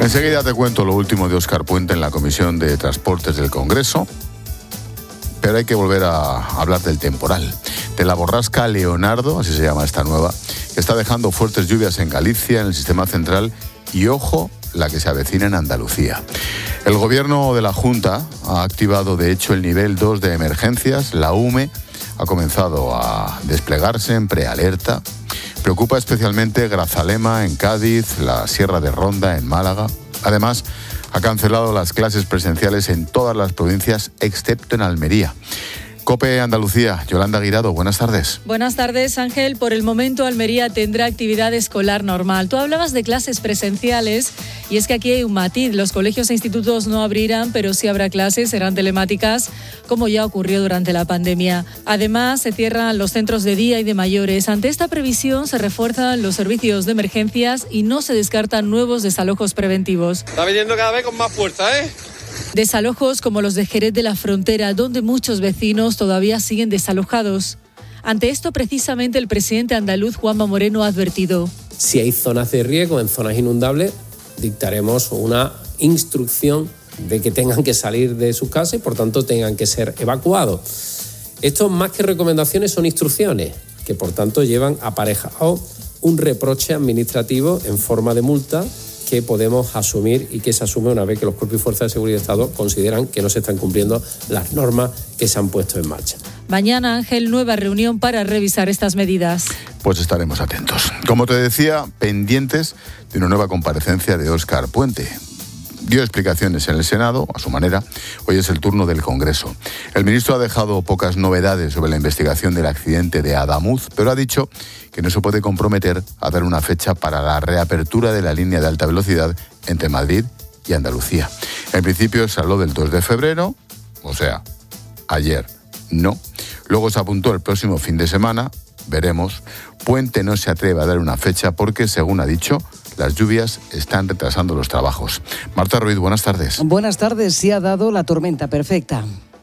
Enseguida te cuento lo último de Óscar Puente en la Comisión de Transportes del Congreso, pero hay que volver a hablar del temporal, de la borrasca Leonardo, así se llama esta nueva, que está dejando fuertes lluvias en Galicia, en el sistema central y, ojo, la que se avecina en Andalucía. El gobierno de la Junta ha activado, de hecho, el nivel 2 de emergencias. La UME ha comenzado a desplegarse en prealerta. Preocupa especialmente Grazalema en Cádiz, la Sierra de Ronda en Málaga. Además, ha cancelado las clases presenciales en todas las provincias, excepto en Almería. COPE Andalucía, Yolanda Guirado, buenas tardes. Buenas tardes, Ángel. Por el momento, Almería tendrá actividad escolar normal. Tú hablabas de clases presenciales y es que aquí hay un matiz. Los colegios e institutos no abrirán, pero sí habrá clases, serán telemáticas, como ya ocurrió durante la pandemia. Además, se cierran los centros de día y de mayores. Ante esta previsión, se refuerzan los servicios de emergencias y no se descartan nuevos desalojos preventivos. Está viniendo cada vez con más fuerza, ¿eh? Desalojos como los de Jerez de la Frontera, donde muchos vecinos todavía siguen desalojados. Ante esto, precisamente, el presidente andaluz, Juanma Moreno, ha advertido. Si hay zonas de riesgo, en zonas inundables, dictaremos una instrucción de que tengan que salir de sus casas y, por tanto, tengan que ser evacuados. Esto, más que recomendaciones, son instrucciones que, por tanto, llevan aparejado un reproche administrativo en forma de multa que podemos asumir y que se asume una vez que los cuerpos y fuerzas de seguridad del Estado consideran que no se están cumpliendo las normas que se han puesto en marcha. Mañana, Ángel, nueva reunión para revisar estas medidas. Pues estaremos atentos. Como te decía, pendientes de una nueva comparecencia de Óscar Puente. Dio explicaciones en el Senado, a su manera. Hoy es el turno del Congreso. El ministro ha dejado pocas novedades sobre la investigación del accidente de Adamuz, pero ha dicho que no se puede comprometer a dar una fecha para la reapertura de la línea de alta velocidad entre Madrid y Andalucía. En principio se habló del 2 de febrero, o sea, ayer no. Luego se apuntó el próximo fin de semana, veremos. Puente no se atreve a dar una fecha porque, según ha dicho, las lluvias están retrasando los trabajos. Marta Ruiz, buenas tardes. Buenas tardes. Se ha dado la tormenta perfecta.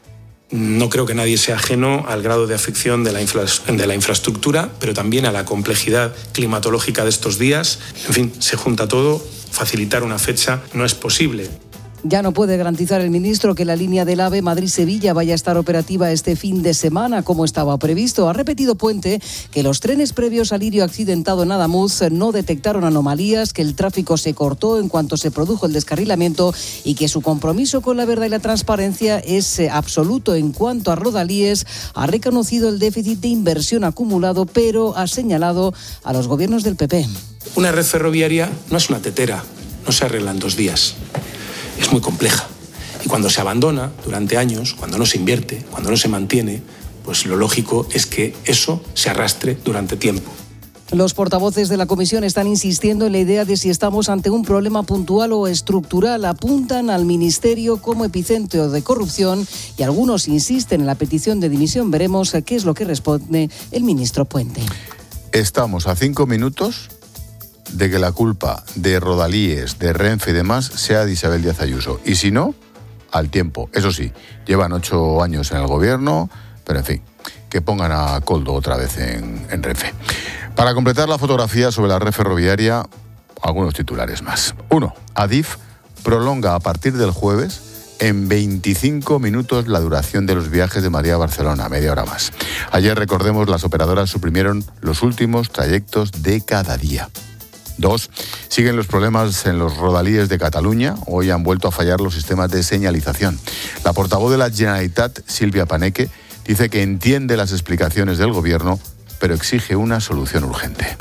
No creo que nadie sea ajeno al grado de afección de la infraestructura, pero también a la complejidad climatológica de estos días. En fin, se junta todo. Facilitar una fecha no es posible. Ya no puede garantizar el ministro que la línea del AVE Madrid-Sevilla vaya a estar operativa este fin de semana como estaba previsto. Ha repetido Puente que los trenes previos al lirio accidentado en Adamuz no detectaron anomalías, que el tráfico se cortó en cuanto se produjo el descarrilamiento y que su compromiso con la verdad y la transparencia es absoluto. En cuanto a Rodalíes, ha reconocido el déficit de inversión acumulado, pero ha señalado a los gobiernos del PP. Una red ferroviaria no es una tetera, no se arregla en 2 días. Es muy compleja y cuando se abandona durante años, cuando no se invierte, cuando no se mantiene, pues lo lógico es que eso se arrastre durante tiempo. Los portavoces de la comisión están insistiendo en la idea de si estamos ante un problema puntual o estructural. Apuntan al ministerio como epicentro de corrupción y algunos insisten en la petición de dimisión. Veremos qué es lo que responde el ministro Puente. Estamos a 5 minutos de que la culpa de Rodalíes, de Renfe y demás sea de Isabel Díaz Ayuso. Y si no, al tiempo. Eso sí, llevan 8 años en el gobierno, pero en fin, que pongan a Koldo otra vez en Renfe. Para completar la fotografía sobre la red ferroviaria, algunos titulares más. 1. Adif prolonga a partir del jueves en 25 minutos la duración de los viajes de Madrid a Barcelona, media hora más. Ayer, recordemos, las operadoras suprimieron los últimos trayectos de cada día. 2. Siguen los problemas en los rodalíes de Cataluña. Hoy han vuelto a fallar los sistemas de señalización. La portavoz de la Generalitat, Silvia Paneque, dice que entiende las explicaciones del gobierno, pero exige una solución urgente.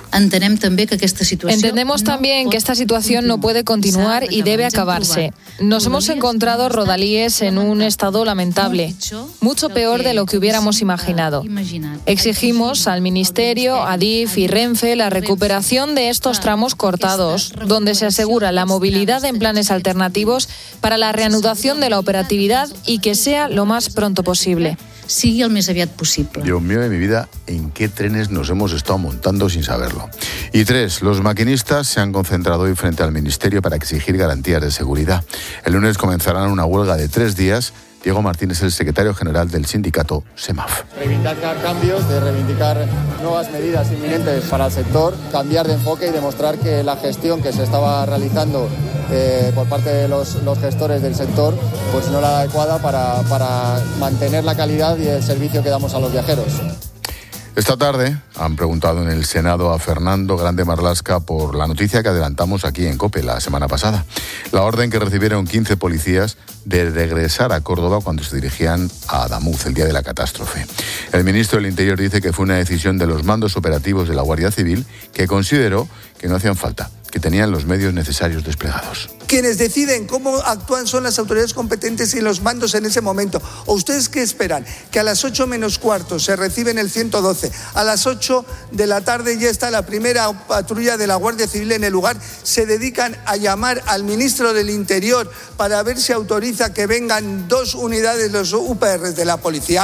Entendemos también que esta situación no puede continuar y debe acabarse. Nos hemos encontrado rodalíes en un estado lamentable, mucho peor de lo que hubiéramos imaginado. Exigimos al Ministerio, Adif y Renfe la recuperación de estos tramos cortados, donde se asegura la movilidad en planes alternativos para la reanudación de la operatividad y que sea lo más pronto posible. Sigui el més aviat possible. Dios mío de mi vida, ¿en qué trenes nos hemos estado montando sin saberlo? Y 3, los maquinistas se han concentrado hoy frente al Ministerio para exigir garantías de seguridad. El lunes comenzarán una huelga de 3 días. Diego Martínez es el secretario general del sindicato SEMAF. Reivindicar cambios, de reivindicar nuevas medidas inminentes para el sector, cambiar de enfoque y demostrar que la gestión que se estaba realizando por parte de los gestores del sector, pues no era adecuada para mantener la calidad y el servicio que damos a los viajeros. Esta tarde han preguntado en el Senado a Fernando Grande Marlaska por la noticia que adelantamos aquí en COPE la semana pasada. La orden que recibieron 15 policías de regresar a Córdoba cuando se dirigían a Adamuz el día de la catástrofe. El ministro del Interior dice que fue una decisión de los mandos operativos de la Guardia Civil que consideró que no hacían falta, que tenían los medios necesarios desplegados. Quienes deciden cómo actúan son las autoridades competentes y los mandos en ese momento. ¿O ustedes qué esperan? Que a las 8 menos cuarto se reciben el 112, a las 8 de la tarde ya está la primera patrulla de la Guardia Civil en el lugar, se dedican a llamar al ministro del Interior para ver si autoriza que vengan 2 unidades de los UPRs de la policía.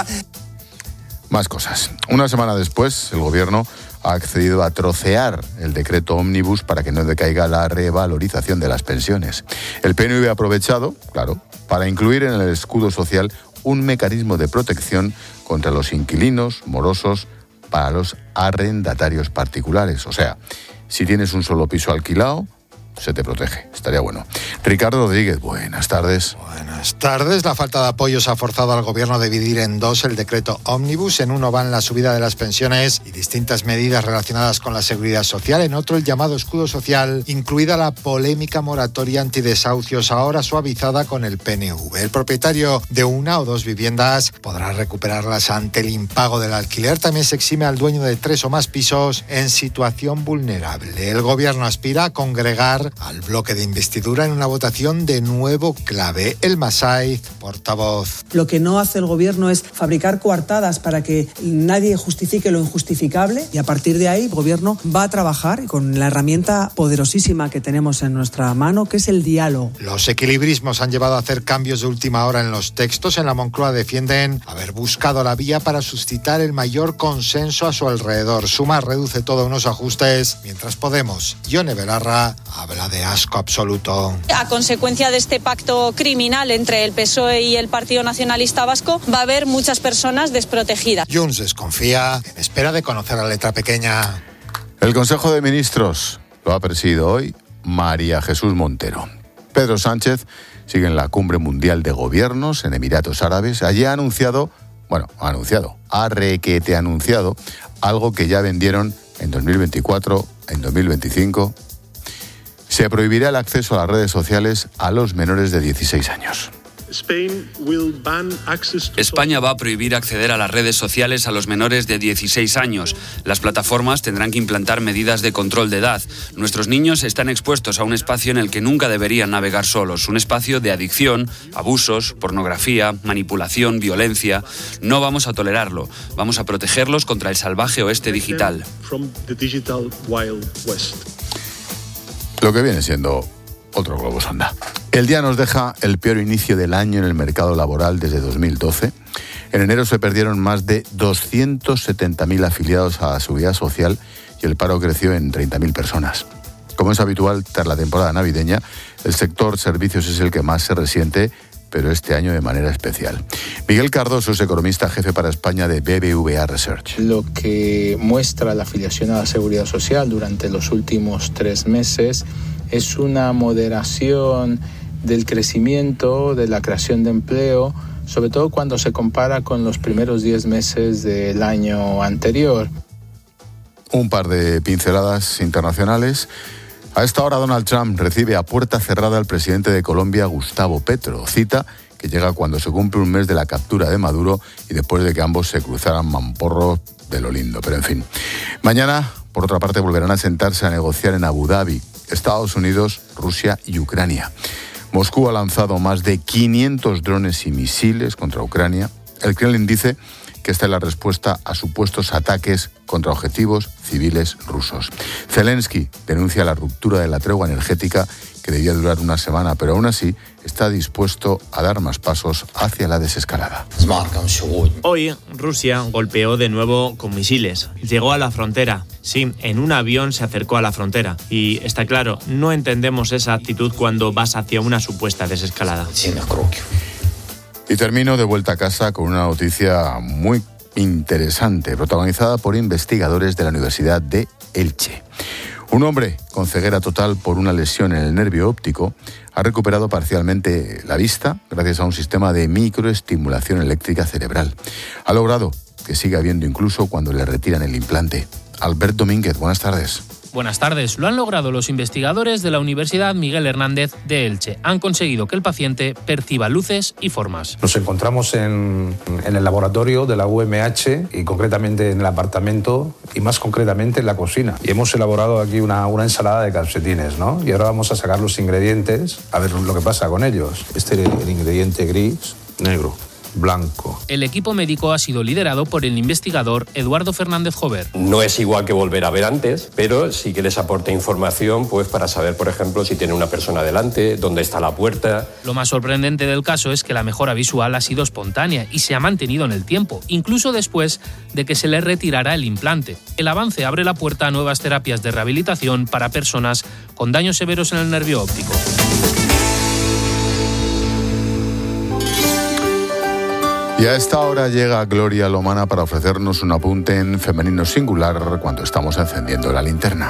Más cosas. Una semana después, el Gobierno ha accedido a trocear el decreto ómnibus para que no decaiga la revalorización de las pensiones. El PNV ha aprovechado, claro, para incluir en el escudo social un mecanismo de protección contra los inquilinos morosos para los arrendatarios particulares. O sea, si tienes un solo piso alquilado, se te protege. Estaría bueno. Ricardo Rodríguez, buenas tardes. Buenas tardes. La falta de apoyos ha forzado al Gobierno a dividir en dos el decreto ómnibus. En uno van la subida de las pensiones y distintas medidas relacionadas con la seguridad social. En otro, el llamado escudo social, incluida la polémica moratoria antidesahucios, ahora suavizada con el PNV. El propietario de una o dos viviendas podrá recuperarlas ante el impago del alquiler. También se exime al dueño de 3 o más pisos en situación vulnerable. El Gobierno aspira a congregar al bloque de investidura en una votación de nuevo clave. Elma Saiz, portavoz. Lo que no hace el Gobierno es fabricar coartadas para que nadie justifique lo injustificable, y a partir de ahí el Gobierno va a trabajar con la herramienta poderosísima que tenemos en nuestra mano, que es el diálogo. Los equilibrismos han llevado a hacer cambios de última hora en los textos. En la Moncloa defienden haber buscado la vía para suscitar el mayor consenso a su alrededor. Sumar reduce todo a unos ajustes, mientras Podemos, Ione Belarra, habla de asco absoluto. A consecuencia de este pacto criminal entre el PSOE y el Partido Nacionalista Vasco, va a haber muchas personas desprotegidas. Junts desconfía en espera de conocer la letra pequeña. El Consejo de Ministros lo ha presidido hoy María Jesús Montero. Pedro Sánchez sigue en la Cumbre Mundial de Gobiernos en Emiratos Árabes. Allí ha anunciado algo que ya vendieron en 2024, en 2025. Se prohibirá el acceso a las redes sociales a los menores de 16 años. España va a prohibir acceder a las redes sociales a los menores de 16 años. Las plataformas tendrán que implantar medidas de control de edad. Nuestros niños están expuestos a un espacio en el que nunca deberían navegar solos, un espacio de adicción, abusos, pornografía, manipulación, violencia. No vamos a tolerarlo. Vamos a protegerlos contra el salvaje oeste digital. Lo que viene siendo otro globo sonda. El día nos deja el peor inicio del año en el mercado laboral desde 2012. En enero se perdieron más de 270.000 afiliados a la Seguridad Social y el paro creció en 30.000 personas. Como es habitual tras la temporada navideña, el sector servicios es el que más se resiente, pero este año de manera especial. Miguel Cardoso es economista jefe para España de BBVA Research. Lo que muestra la afiliación a la Seguridad Social durante los últimos 3 meses es una moderación del crecimiento, de la creación de empleo, sobre todo cuando se compara con los primeros 10 meses del año anterior. Un par de pinceladas internacionales. A esta hora Donald Trump recibe a puerta cerrada al presidente de Colombia, Gustavo Petro. Cita que llega cuando se cumple un mes de la captura de Maduro y después de que ambos se cruzaran mamporros de lo lindo. Pero en fin. Mañana, por otra parte, volverán a sentarse a negociar en Abu Dhabi Estados Unidos, Rusia y Ucrania. Moscú ha lanzado más de 500 drones y misiles contra Ucrania. El Kremlin dice que esta es la respuesta a supuestos ataques contra objetivos civiles rusos. Zelensky denuncia la ruptura de la tregua energética que debía durar una semana, pero aún así está dispuesto a dar más pasos hacia la desescalada. Hoy Rusia golpeó de nuevo con misiles. Llegó a la frontera. Sí, en un avión se acercó a la frontera. Y está claro, no entendemos esa actitud cuando vas hacia una supuesta desescalada. Y termino de vuelta a casa con una noticia muy interesante, protagonizada por investigadores de la Universidad de Elche. Un hombre con ceguera total por una lesión en el nervio óptico ha recuperado parcialmente la vista gracias a un sistema de microestimulación eléctrica cerebral. Ha logrado que siga viendo incluso cuando le retiran el implante. Albert Domínguez, buenas tardes. Buenas tardes. Lo han logrado los investigadores de la Universidad Miguel Hernández de Elche. Han conseguido que el paciente perciba luces y formas. Nos encontramos en el laboratorio de la UMH y concretamente en el apartamento y más concretamente en la cocina. Y hemos elaborado aquí una ensalada de calcetines, ¿no? Y ahora vamos a sacar los ingredientes, a ver lo que pasa con ellos. Este es el ingrediente gris, negro, blanco. El equipo médico ha sido liderado por el investigador Eduardo Fernández Jover. No es igual que volver a ver antes, pero sí que les aporta información pues para saber, por ejemplo, si tiene una persona delante, dónde está la puerta. Lo más sorprendente del caso es que la mejora visual ha sido espontánea y se ha mantenido en el tiempo, incluso después de que se le retirara el implante. El avance abre la puerta a nuevas terapias de rehabilitación para personas con daños severos en el nervio óptico. Y a esta hora llega Gloria Lomana para ofrecernos un apunte en femenino singular cuando estamos encendiendo la linterna.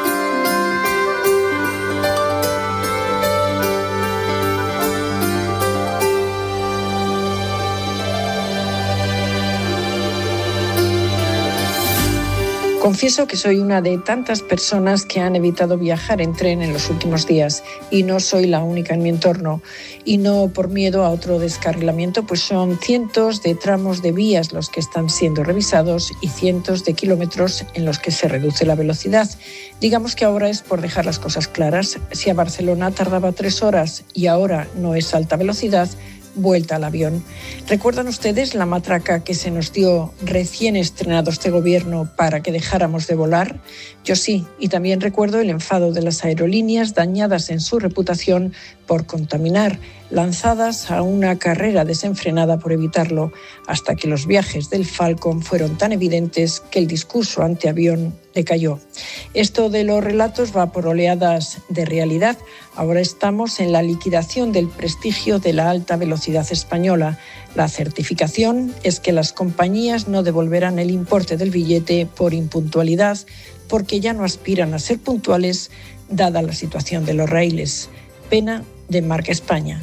Confieso que soy una de tantas personas que han evitado viajar en tren en los últimos días y no soy la única en mi entorno y no por miedo a otro descarrilamiento, pues son cientos de tramos de vías los que están siendo revisados y cientos de kilómetros en los que se reduce la velocidad. Digamos que ahora es por dejar las cosas claras. Si a Barcelona tardaba 3 horas y ahora no es alta velocidad, vuelta al avión. ¿Recuerdan ustedes la matraca que se nos dio recién estrenado este gobierno para que dejáramos de volar? Yo sí, y también recuerdo el enfado de las aerolíneas dañadas en su reputación por contaminar, lanzadas a una carrera desenfrenada por evitarlo, hasta que los viajes del Falcon fueron tan evidentes que el discurso antiavión decayó. Esto de los relatos va por oleadas de realidad. Ahora estamos en la liquidación del prestigio de la alta velocidad española. La certificación es que las compañías no devolverán el importe del billete por impuntualidad, porque ya no aspiran a ser puntuales, dada la situación de los raíles. Pena de Marca España.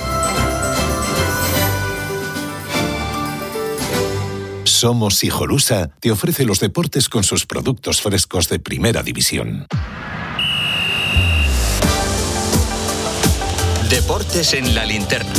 Somos Hijolusa te ofrece los deportes con sus productos frescos de primera división. Deportes en la linterna.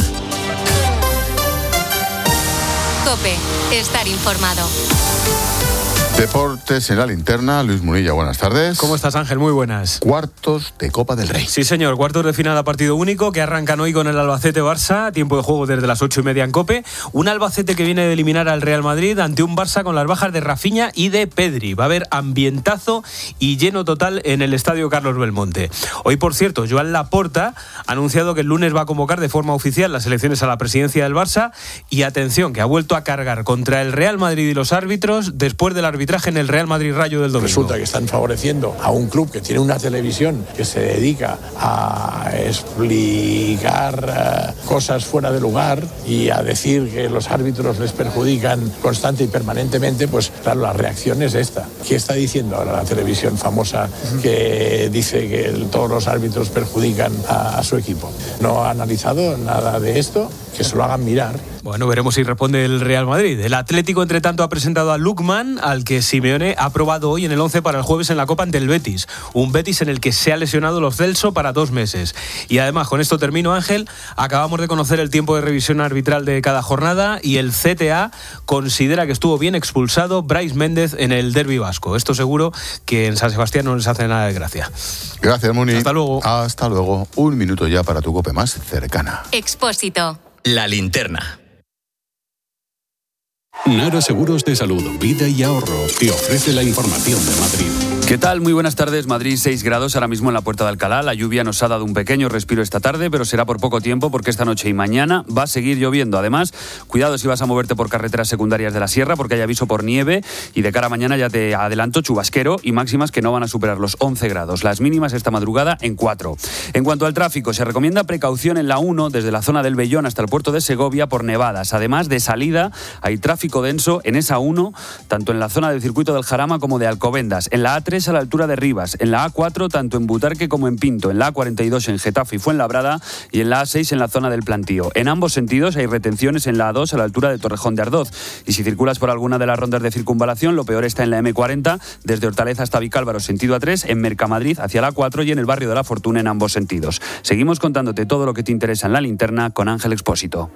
COPE, estar informado. Deportes en la linterna, Luis Munilla, buenas tardes. ¿Cómo estás, Ángel? Muy buenas. Cuartos de Copa del Rey. Sí, señor, cuartos de final a partido único que arrancan hoy con el Albacete-Barça, tiempo de juego desde las 8:30 en COPE. Un Albacete que viene de eliminar al Real Madrid ante un Barça con las bajas de Rafinha y de Pedri. Va a haber ambientazo y lleno total en el estadio Carlos Belmonte. Hoy, por cierto, Joan Laporta ha anunciado que el lunes va a convocar de forma oficial las elecciones a la presidencia del Barça y atención, que ha vuelto a cargar contra el Real Madrid y los árbitros después del arbitraje en el Real Madrid Rayo del domingo. Resulta que están favoreciendo a un club que tiene una televisión que se dedica a explicar cosas fuera de lugar y a decir que los árbitros les perjudican constante y permanentemente. Pues claro, la reacción es esta. ¿Qué está diciendo ahora la televisión famosa que dice que todos los árbitros perjudican a su equipo? No ha analizado nada de esto, que se lo hagan mirar. Bueno, veremos si responde el Real Madrid. El Atlético, entre tanto, ha presentado a Lookman, al que Simeone ha probado hoy en el 11 para el jueves en la Copa ante el Betis. Un Betis en el que se ha lesionado Lo Celso para 2 meses. Y además, con esto termino, Ángel, acabamos de conocer el tiempo de revisión arbitral de cada jornada y el CTA considera que estuvo bien expulsado Brais Méndez en el derbi vasco. Esto seguro que en San Sebastián no les hace nada de gracia. Gracias, Muni. Hasta luego. Hasta luego. Un minuto ya para tu COPE más cercana. Expósito. La linterna. Nara Seguros de Salud, Vida y Ahorro te ofrece la información de Madrid. ¿Qué tal? Muy buenas tardes. Madrid 6 grados ahora mismo en la Puerta de Alcalá. La lluvia nos ha dado un pequeño respiro esta tarde, pero será por poco tiempo porque esta noche y mañana va a seguir lloviendo. Además, cuidado si vas a moverte por carreteras secundarias de la sierra porque hay aviso por nieve y de cara a mañana ya te adelanto chubasquero y máximas que no van a superar los 11 grados. Las mínimas esta madrugada en 4. En cuanto al tráfico, se recomienda precaución en la 1 desde la zona del Vellón hasta el puerto de Segovia por nevadas. Además, de salida hay tráfico tráfico denso en esa 1, tanto en la zona del circuito del Jarama como de Alcobendas, en la A3 a la altura de Rivas, en la A4 tanto en Butarque como en Pinto, en la A42 en Getafe y Fuenlabrada y en la A6 en la zona del Plantío. En ambos sentidos hay retenciones en la A2 a la altura de Torrejón de Ardoz. Y si circulas por alguna de las rondas de circunvalación, lo peor está en la M40, desde Hortaleza hasta Vicálvaro, sentido A3, en Mercamadrid hacia la A4 y en el barrio de La Fortuna en ambos sentidos. Seguimos contándote todo lo que te interesa en La Linterna con Ángel Expósito.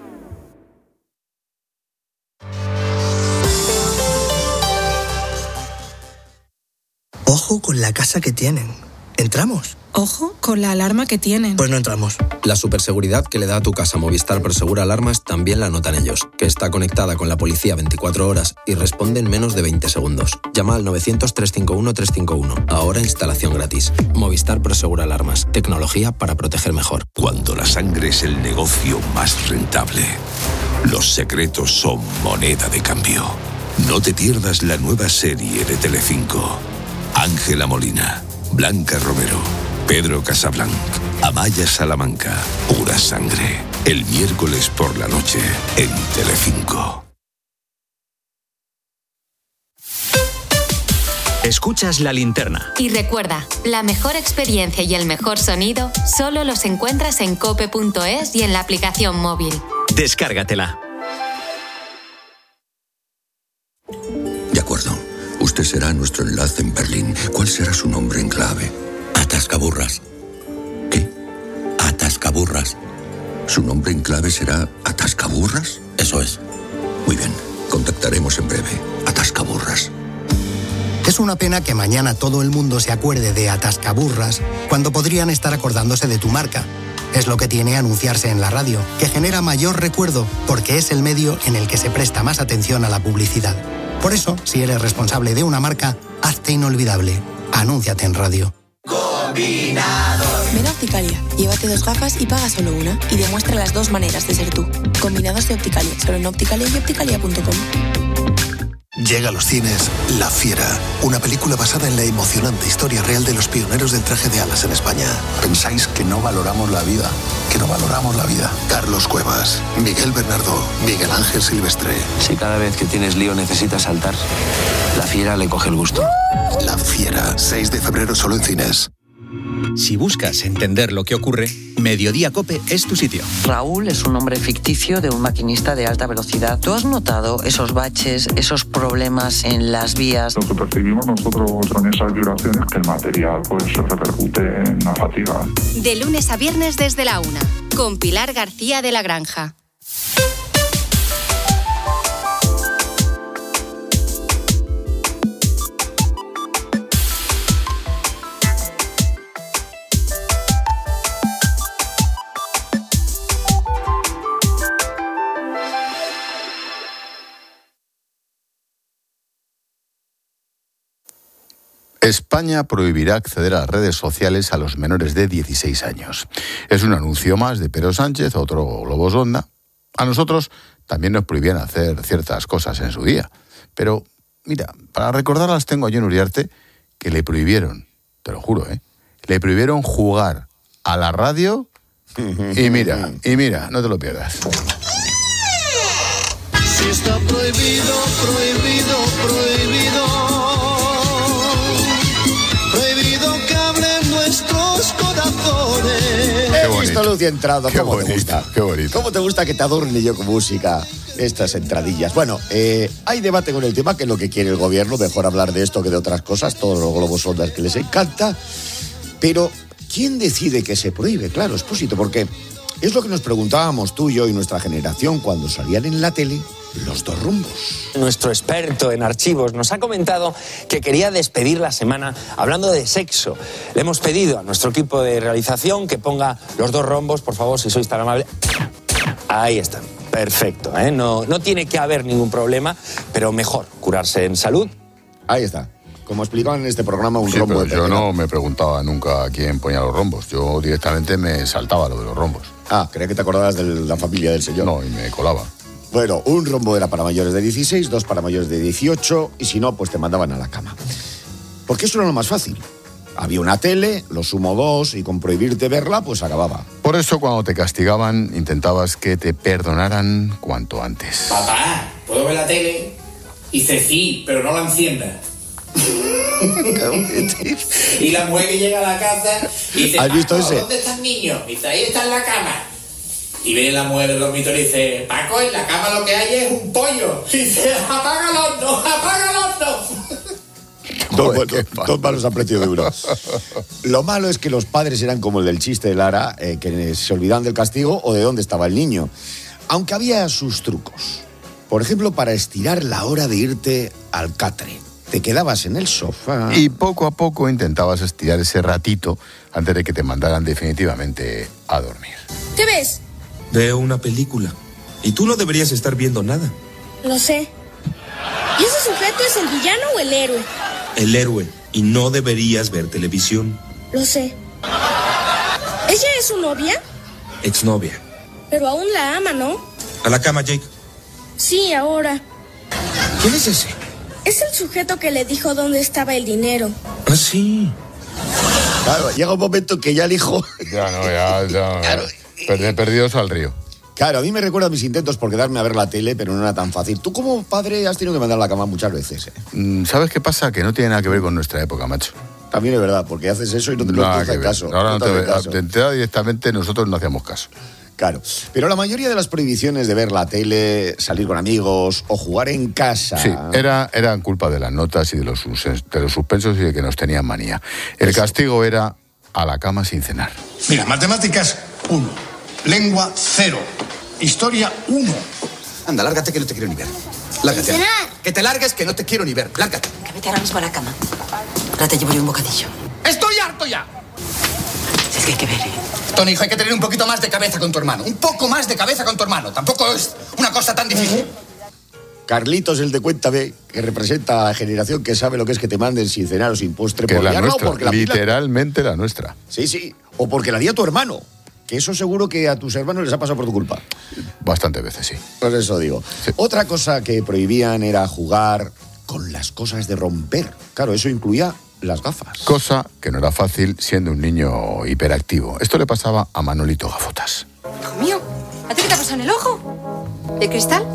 Ojo con la casa que tienen. ¿Entramos? Ojo con la alarma que tienen. Pues no entramos. La superseguridad que le da a tu casa Movistar Prosegura Alarmas también la notan ellos, que está conectada con la policía 24 horas y responde en menos de 20 segundos. Llama al 900-351-351. Ahora instalación gratis. Movistar Prosegura Alarmas. Tecnología para proteger mejor. Cuando la sangre es el negocio más rentable, los secretos son moneda de cambio. No te pierdas la nueva serie de Telecinco. Ángela Molina, Blanca Romero, Pedro Casablanc, Amaya Salamanca, pura sangre. El miércoles por la noche en Telecinco. Escuchas La Linterna. Y recuerda, la mejor experiencia y el mejor sonido solo los encuentras en cope.es y en la aplicación móvil. Descárgatela. De acuerdo. Usted será nuestro enlace en Berlín. ¿Cuál será su nombre en clave? Atascaburras. ¿Qué? Atascaburras. ¿Su nombre en clave será Atascaburras? Eso es. Muy bien. Contactaremos en breve. Atascaburras. Es una pena que mañana todo el mundo se acuerde de Atascaburras cuando podrían estar acordándose de tu marca. Es lo que tiene anunciarse en la radio, que genera mayor recuerdo porque es el medio en el que se presta más atención a la publicidad. Por eso, si eres responsable de una marca, hazte inolvidable. Anúnciate en radio. Combinados. Ven a Opticalia, llévate 2 gafas y paga solo una. Y demuestra las 2 maneras de ser tú. Combinados de Opticalia, solo en Opticalia y opticalia.com. Llega a los cines La Fiera, una película basada en la emocionante historia real de los pioneros del traje de alas en España. ¿Pensáis que no valoramos la vida? Que no valoramos la vida. Carlos Cuevas, Miguel Bernardo, Miguel Ángel Silvestre. Si cada vez que tienes lío necesitas saltar, La Fiera le coge el gusto. La Fiera, 6 de febrero solo en cines. Si buscas entender lo que ocurre, Mediodía Cope es tu sitio. Raúl es un nombre ficticio de un maquinista de alta velocidad. ¿Tú has notado esos baches, esos problemas en las vías? Lo que percibimos nosotros con esas vibraciones es que el material pues repercute en la fatiga. De lunes a viernes desde la 1, con Pilar García de la Granja. España prohibirá acceder a las redes sociales a los menores de 16 años. Es un anuncio más de Pedro Sánchez, otro globo sonda. A nosotros también nos prohibían hacer ciertas cosas en su día. Pero, mira, para recordarlas tengo a Jon Uriarte que le prohibieron, te lo juro, le prohibieron jugar a la radio y mira, no te lo pierdas. Si está prohibido, prohibido, prohibido. He visto Lucy entrado, ¿cómo te gusta? Qué bonito. ¿Cómo te gusta que te adorne yo con música estas entradillas? Bueno, hay debate con el tema, que es lo que quiere el gobierno, mejor hablar de esto que de otras cosas, todos los globos sondas que les encanta, pero ¿quién decide que se prohíbe? Claro, Expósito, porque es lo que nos preguntábamos tú, yo y nuestra generación cuando salían en la tele los 2 rumbos. Nuestro experto en archivos nos ha comentado que quería despedir la semana hablando de sexo. Le hemos pedido a nuestro equipo de realización que ponga los 2 rombos, por favor, si sois tan amable. Ahí están, perfecto, No tiene que haber ningún problema, pero mejor curarse en salud. Ahí está. Como explicaban en este programa, un rombo pero yo no me preguntaba nunca quién ponía los rombos. Yo directamente me saltaba lo de los rombos. Ah, creía que te acordabas de la familia del señor. No, y me colaba. Bueno, un rombo era para mayores de 16, 2 para mayores de 18, y si no, pues te mandaban a la cama. Porque eso era lo más fácil. Había una tele, lo sumo 2, y con prohibirte verla, pues acababa. Por eso cuando te castigaban intentabas que te perdonaran cuanto antes. Papá, ¿puedo ver la tele? Dice sí, pero no la enciendas. Y la mujer que llega a la casa y dice, ¿has visto ese? ¿Dónde está el niño? Dice, ahí está en la cama. Y ve la mujer del dormitorio y dice, Paco, en la cama lo que hay es un pollo. Y dice, apaga el horno, apaga el horno. Dos malos a precio de euro. Lo malo es que los padres eran como el del chiste de Lara, que se olvidaban del castigo o de dónde estaba el niño. Aunque había sus trucos. Por ejemplo, para estirar la hora de irte al catre. Te quedabas en el sofá. Y poco a poco intentabas estirar ese ratito antes de que te mandaran definitivamente a dormir. ¿Qué ves? Veo una película. Y tú no deberías estar viendo nada. Lo sé. ¿Y ese sujeto es el villano o el héroe? El héroe. Y no deberías ver televisión. Lo sé. ¿Ella es su novia? Exnovia. Pero aún la ama, ¿no? A la cama, Jake. Sí, ahora. ¿Quién es ese? Es el sujeto que le dijo dónde estaba el dinero. Ah, sí. Claro, llega un momento que ya el hijo... Ya. Claro. Perdidos al río. Claro, a mí me recuerda mis intentos por quedarme a ver la tele, pero no era tan fácil. Tú como padre has tenido que mandar a la cama muchas veces, ¿eh? ¿Sabes qué pasa? Que no tiene nada que ver con nuestra época, macho. También es verdad, porque haces eso y no te haces caso. Ahora te enteras directamente, nosotros no hacíamos caso. Claro, pero la mayoría de las prohibiciones de ver la tele, salir con amigos o jugar en casa... Sí, eran culpa de las notas y de los suspensos y de que nos tenían manía. El castigo era a la cama sin cenar. Mira, matemáticas 1, lengua 0, historia 1. Anda, lárgate que no te quiero ni ver. Lárgate. ¡Cenar! Que te largues que no te quiero ni ver. Lárgate. Que vete ahora mismo a la cama. Ahora te llevo yo un bocadillo. ¡Estoy harto ya! Si es que hay que ver, ¿eh? Tony, hijo, hay que tener un poquito más de cabeza con tu hermano. Un poco más de cabeza con tu hermano. Tampoco es una cosa tan difícil. Carlitos, el de Cuéntame, que representa a la generación que sabe lo que es que te manden sin cenar o sin postre. Que por la nuestra, porque literalmente la nuestra. Sí. O porque la di a tu hermano. Que eso seguro que a tus hermanos les ha pasado por tu culpa. Bastantes veces, sí. Pues eso digo. Sí. Otra cosa que prohibían era jugar con las cosas de romper. Claro, eso incluía las gafas. Cosa que no era fácil siendo un niño hiperactivo. Esto le pasaba a Manolito Gafotas. Hijo mío, ¿a ti qué te ha pasado en el ojo? ¿De cristal?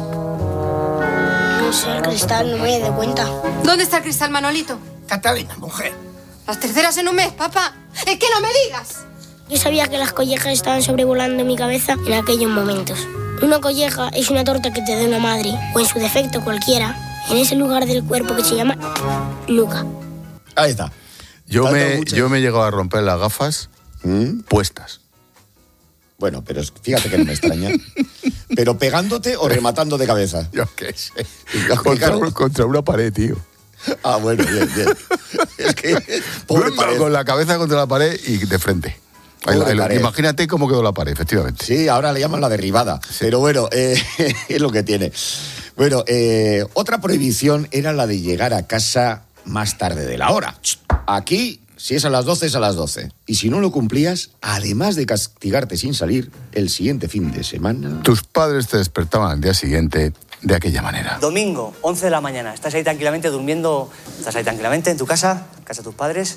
No sé, el cristal, no me doy cuenta. ¿Dónde está el cristal, Manolito? Catalina, mujer. Las terceras en un mes, papá. ¡Es que no me digas! Yo sabía que las collejas estaban sobrevolando mi cabeza en aquellos momentos. Una colleja es una torta que te da una madre, o en su defecto cualquiera, en ese lugar del cuerpo que se llama nuca. Ahí está. Yo me he llegado a romper las gafas puestas. Bueno, pero fíjate que no me extraña. ¿Pero pegándote o rematando de cabeza? Yo qué sé. Contra una pared, tío. Ah, bueno, bien. Es que... Pobre pared. Con la cabeza contra la pared y de frente. Imagínate cómo quedó la pared, efectivamente. Sí, ahora le llaman la derribada. Sí. Pero bueno, es lo que tiene. Bueno, otra prohibición era la de llegar a casa más tarde de la hora. Aquí, si es a las 12, es a las 12. Y si no lo cumplías, además de castigarte sin salir, el siguiente fin de semana... Tus padres te despertaban al día siguiente de aquella manera. Domingo, 11 de la mañana. Estás ahí tranquilamente durmiendo... Estás ahí tranquilamente en tu casa, en casa de tus padres...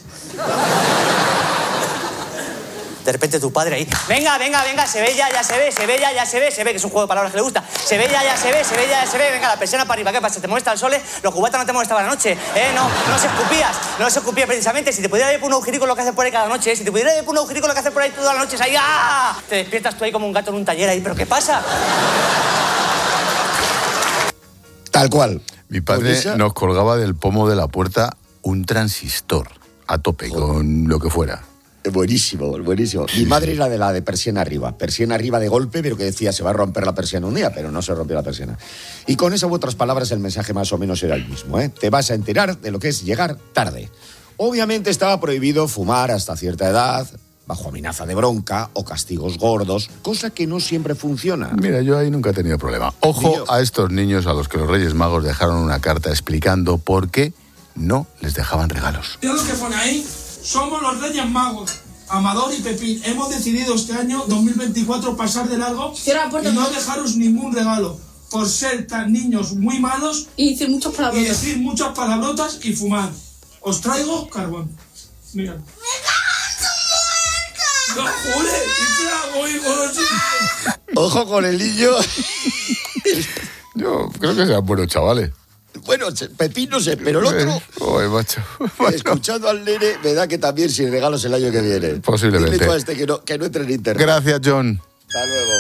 De repente tu padre ahí, venga, se ve ya se ve, que es un juego de palabras que le gusta. Se ve ya se ve, venga, la persiana para arriba, ¿qué pasa? ¿Te molesta el sol? Los cubatas no te molestaban anoche, no se escupías precisamente. Si te pudiera ver por un agujerico lo que haces por ahí cada noche, si te pudiera ver por un agujerico lo que haces por ahí toda la noche, ahí, ¡ah! Te despiertas tú ahí como un gato en un taller ahí, ¿pero qué pasa? Tal cual. Mi padre nos colgaba del pomo de la puerta un transistor a tope, con lo que fuera. Buenísimo. Mi madre era de la de persiana arriba de golpe, pero que decía se va a romper la persiana un día, pero no se rompió la persiana. Y con esas u otras palabras el mensaje más o menos era el mismo, ¿eh? Te vas a enterar de lo que es llegar tarde. Obviamente estaba prohibido fumar hasta cierta edad, bajo amenaza de bronca o castigos gordos, cosa que no siempre funciona. Mira, yo ahí nunca he tenido problema. Ojo a estos niños a los que los Reyes Magos dejaron una carta explicando por qué no les dejaban regalos. ¿Qué es lo que pone ahí? Somos los Reyes Magos, Amador y Pepín. Hemos decidido este año 2024 pasar de largo y no dejaros ningún regalo por ser tan niños muy malos y decir muchas palabrotas y fumar. Os traigo carbón. Mira. ¡No jures! ¿Y qué hago, hijo? Ojo con el niño. Yo creo que sean buenos chavales. Bueno, Pepín no sé, pero el otro... Oye, macho. Escuchando al nene, me da que también sin regalos el año que viene. Posiblemente. Dile tú a este que no entre en internet. Gracias, John. Hasta luego.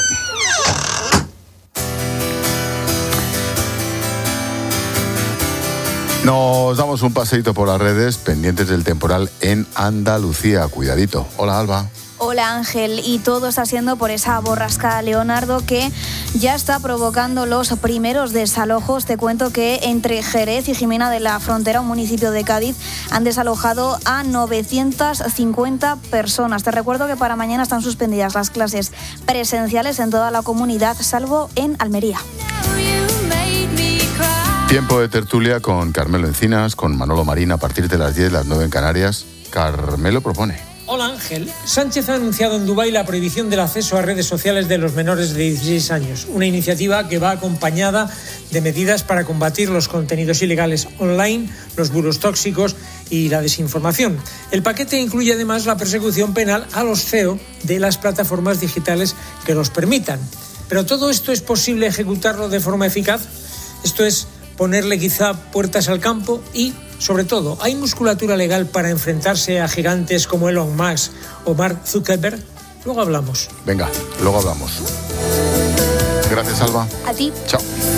Nos damos un paseíto por las redes pendientes del temporal en Andalucía. Cuidadito. Hola, Alba. Hola Ángel, y todo está siendo por esa borrasca Leonardo que ya está provocando los primeros desalojos. Te cuento que entre Jerez y Jimena de la Frontera, un municipio de Cádiz, han desalojado a 950 personas. Te recuerdo que para mañana están suspendidas las clases presenciales en toda la comunidad, salvo en Almería. Tiempo de tertulia con Carmelo Encinas, con Manolo Marín a partir de las 10, las 9 en Canarias. Carmelo propone. Hola Ángel. Sánchez ha anunciado en Dubái la prohibición del acceso a redes sociales de los menores de 16 años. Una iniciativa que va acompañada de medidas para combatir los contenidos ilegales online, los bulos tóxicos y la desinformación. El paquete incluye además la persecución penal a los CEO de las plataformas digitales que los permitan. Pero ¿todo esto es posible ejecutarlo de forma eficaz? Esto es ponerle quizá puertas al campo y, sobre todo, ¿hay musculatura legal para enfrentarse a gigantes como Elon Musk o Mark Zuckerberg? Luego hablamos. Venga, luego hablamos. Gracias, Alba. A ti. Chao.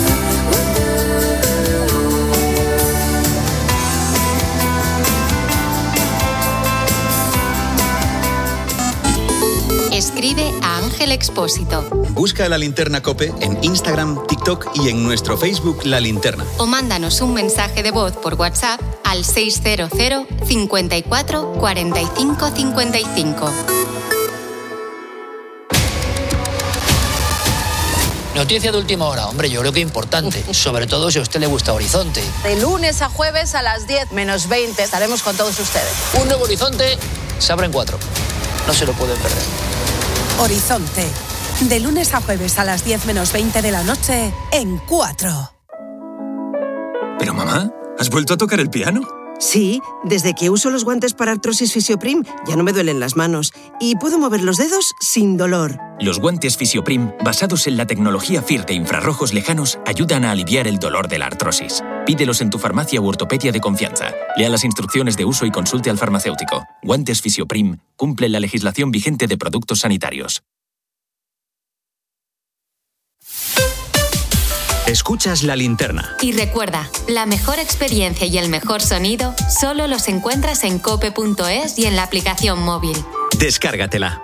Escribe a Ángel Expósito. Busca La Linterna COPE en Instagram, TikTok y en nuestro Facebook La Linterna. O mándanos un mensaje de voz por WhatsApp al 600 54 45 55. Noticia de última hora, hombre, yo creo que importante, sobre todo si a usted le gusta Horizonte. De lunes a jueves a las 10 menos 20 estaremos con todos ustedes. Un nuevo Horizonte se abre en 4. No se lo pueden perder. Horizonte, de lunes a jueves a las 10 menos 20 de la noche en 4. Pero mamá, ¿has vuelto a tocar el piano? Sí, desde que uso los guantes para artrosis Fisioprim ya no me duelen las manos y puedo mover los dedos sin dolor. Los guantes Fisioprim, basados en la tecnología FIR de infrarrojos lejanos, ayudan a aliviar el dolor de la artrosis. Pídelos en tu farmacia u ortopedia de confianza. Lea las instrucciones de uso y consulte al farmacéutico. Guantes Fisioprim cumplen la legislación vigente de productos sanitarios. Escuchas La Linterna. Y recuerda, la mejor experiencia y el mejor sonido solo los encuentras en cope.es y en la aplicación móvil. Descárgatela.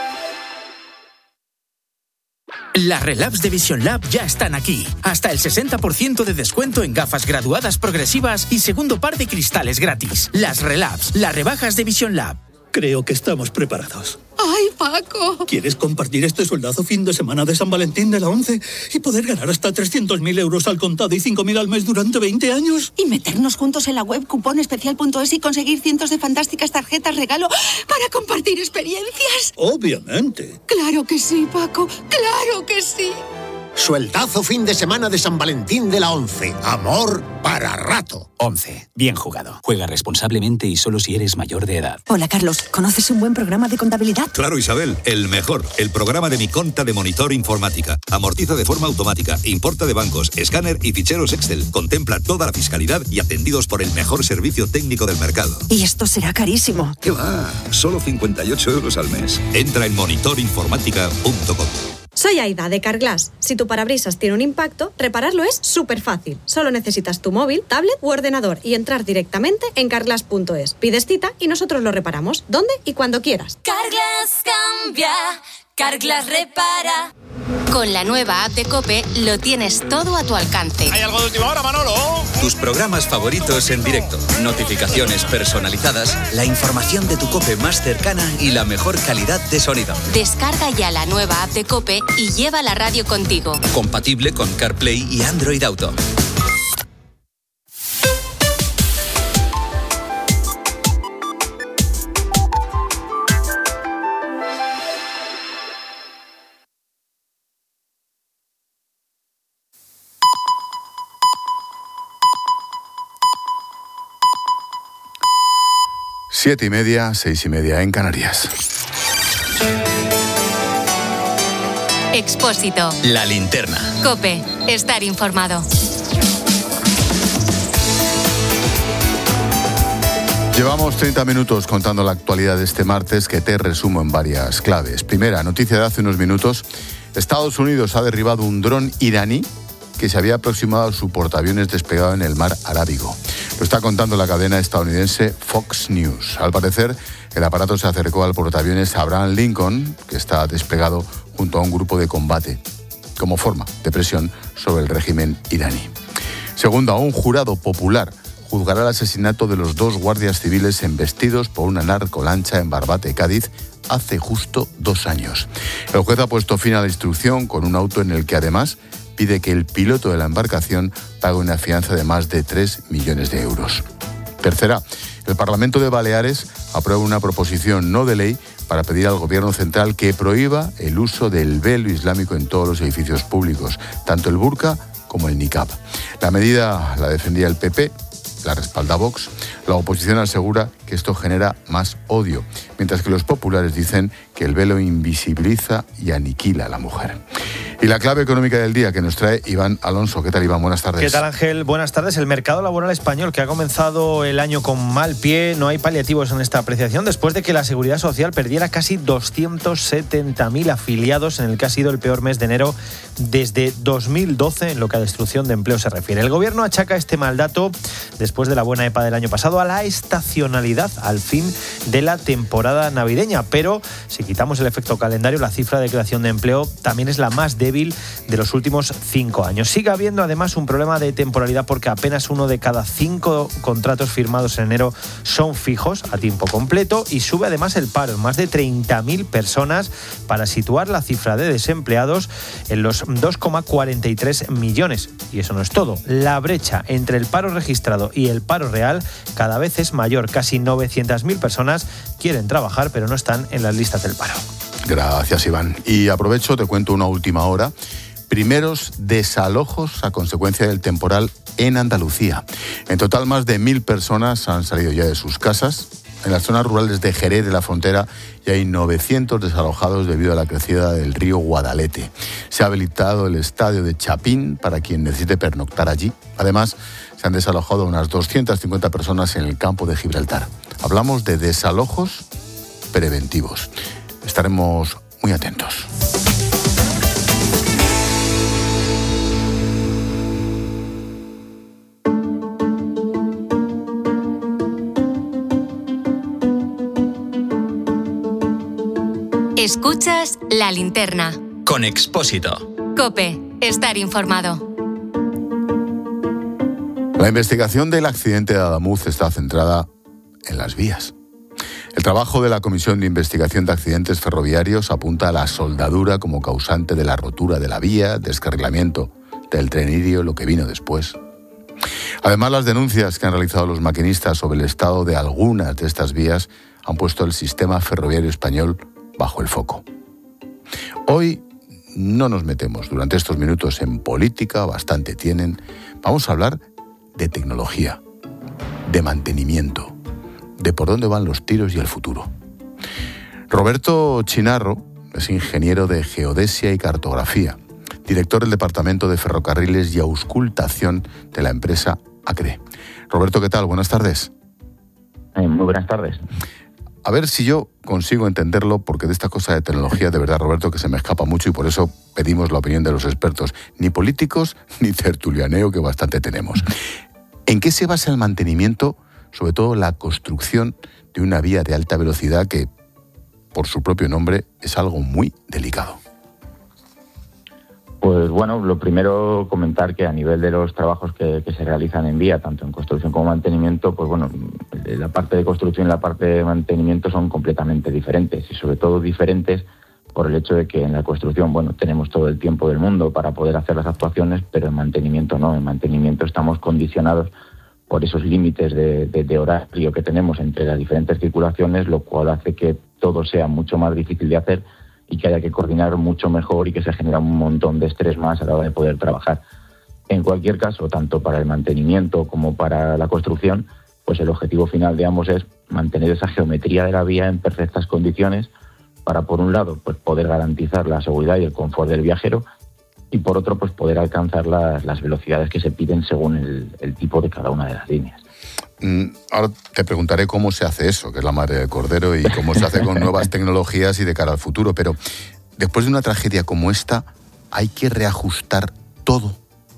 Las relabs de Vision Lab ya están aquí. Hasta el 60% de descuento en gafas graduadas progresivas y segundo par de cristales gratis. Las relabs, las rebajas de Vision Lab. Creo que estamos preparados. ¡Ay, Paco! ¿Quieres compartir este sueldazo fin de semana de San Valentín de la ONCE y poder ganar hasta 300.000 euros al contado y 5.000 al mes durante 20 años? Y meternos juntos en la web cuponespecial.es y conseguir cientos de fantásticas tarjetas regalo para compartir experiencias. Obviamente. Claro que sí, Paco. ¡Claro que sí! Sueldazo fin de semana de San Valentín de la ONCE. Amor para rato. ONCE. Bien jugado. Juega responsablemente y solo si eres mayor de edad. Hola, Carlos. ¿Conoces un buen programa de contabilidad? Claro, Isabel. El mejor. El programa de Mi Conta de Monitor Informática. Amortiza de forma automática. Importa de bancos, escáner y ficheros Excel. Contempla toda la fiscalidad y atendidos por el mejor servicio técnico del mercado. Y esto será carísimo. ¿Qué va? Solo 58 euros al mes. Entra en monitorinformática.com. Soy Aida, de Carglass. Si tu parabrisas tiene un impacto, repararlo es súper fácil. Solo necesitas tu móvil, tablet u ordenador y entrar directamente en carglass.es. Pides cita y nosotros lo reparamos, donde y cuando quieras. Carglass cambia, Carglass repara. Con la nueva app de COPE lo tienes todo a tu alcance. ¿Hay algo de última hora, Manolo? Tus programas favoritos en directo, notificaciones personalizadas, la información de tu COPE más cercana y la mejor calidad de sonido. Descarga ya la nueva app de COPE y lleva la radio contigo. Compatible con CarPlay y Android Auto. 7:30, 6:30 en Canarias. Expósito. La linterna. COPE. Estar informado. Llevamos 30 minutos contando la actualidad de este martes, que te resumo en varias claves. Primera, noticia de hace unos minutos. Estados Unidos ha derribado un dron iraní que se había aproximado a su portaaviones despegado en el mar Arábigo. Lo está contando la cadena estadounidense Fox News. Al parecer, el aparato se acercó al portaaviones Abraham Lincoln, que está desplegado junto a un grupo de combate, como forma de presión sobre el régimen iraní. Segundo, un jurado popular juzgará el asesinato de los 2 guardias civiles embestidos por una narcolancha en Barbate, Cádiz, hace justo 2 años. El juez ha puesto fin a la instrucción con un auto en el que además pide que el piloto de la embarcación pague una fianza de más de 3 millones de euros. Tercera, el Parlamento de Baleares aprueba una proposición no de ley para pedir al Gobierno central que prohíba el uso del velo islámico en todos los edificios públicos, tanto el burka como el niqab. La medida la defendía el PP, la respalda Vox. La oposición asegura que esto genera más odio, mientras que los populares dicen que el velo invisibiliza y aniquila a la mujer. Y la clave económica del día que nos trae Iván Alonso. ¿Qué tal, Iván? Buenas tardes. ¿Qué tal, Ángel? Buenas tardes. El mercado laboral español, que ha comenzado el año con mal pie, no hay paliativos en esta apreciación, después de que la Seguridad Social perdiera casi 270.000 afiliados en el que ha sido el peor mes de enero desde 2012 en lo que a destrucción de empleo se refiere. El Gobierno achaca este mal dato, después de la buena EPA del año pasado, a la estacionalidad al fin de la temporada navideña. Pero si quitamos el efecto calendario, la cifra de creación de empleo también es la más débil de los últimos 5 años. Sigue habiendo además un problema de temporalidad, porque apenas 1 de cada 5 contratos firmados en enero son fijos a tiempo completo, y sube además el paro en más de 30.000 personas, para situar la cifra de desempleados en los 2,43 millones. Y eso no es todo. La brecha entre el paro registrado y el paro real cada vez es mayor. Casi 900.000 personas quieren trabajar, pero no están en las listas del paro. Gracias, Iván. Y aprovecho, te cuento una última hora. Primeros desalojos a consecuencia del temporal en Andalucía. En total, más de 1.000 personas han salido ya de sus casas. En las zonas rurales de Jerez de la Frontera ya hay 900 desalojados debido a la crecida del río Guadalete. Se ha habilitado el estadio de Chapín para quien necesite pernoctar allí. Además, se han desalojado unas 250 personas en el campo de Gibraltar. Hablamos de desalojos preventivos. Estaremos muy atentos. Escuchas La Linterna. Con Expósito. COPE. Estar informado. La investigación del accidente de Adamuz está centrada en las vías. El trabajo de la Comisión de Investigación de Accidentes Ferroviarios apunta a la soldadura como causante de la rotura de la vía, descarrilamiento del tren Irio, lo que vino después. Además, las denuncias que han realizado los maquinistas sobre el estado de algunas de estas vías han puesto el sistema ferroviario español bajo el foco. Hoy no nos metemos durante estos minutos en política, bastante tienen. Vamos a hablar de tecnología, de mantenimiento, de por dónde van los tiros y el futuro. Roberto Chinarro es ingeniero de geodesia y cartografía, director del Departamento de Ferrocarriles y Auscultación de la empresa ACRE. Roberto, ¿qué tal? Buenas tardes. Muy buenas tardes. A ver si yo consigo entenderlo, porque de esta cosa de tecnología, de verdad, Roberto, que se me escapa mucho, y por eso pedimos la opinión de los expertos, ni políticos ni tertulianeo, que bastante tenemos. ¿En qué se basa el mantenimiento, sobre todo la construcción de una vía de alta velocidad que, por su propio nombre, es algo muy delicado? Pues bueno, lo primero, comentar que a nivel de los trabajos que se realizan en vía, tanto en construcción como mantenimiento, pues bueno, la parte de construcción y la parte de mantenimiento son completamente diferentes, y sobre todo diferentes por el hecho de que en la construcción, bueno, tenemos todo el tiempo del mundo para poder hacer las actuaciones, pero en mantenimiento no. En mantenimiento estamos condicionados por esos límites de horario que tenemos entre las diferentes circulaciones, lo cual hace que todo sea mucho más difícil de hacer y que haya que coordinar mucho mejor, y que se genera un montón de estrés más a la hora de poder trabajar. En cualquier caso, tanto para el mantenimiento como para la construcción, pues el objetivo final de ambos es mantener esa geometría de la vía en perfectas condiciones para, por un lado, pues poder garantizar la seguridad y el confort del viajero, y por otro, pues poder alcanzar las velocidades que se piden según el tipo de cada una de las líneas. Ahora te preguntaré cómo se hace eso, que es la madre del cordero, y cómo se hace con nuevas tecnologías y de cara al futuro, pero después de una tragedia como esta, ¿hay que reajustar todo?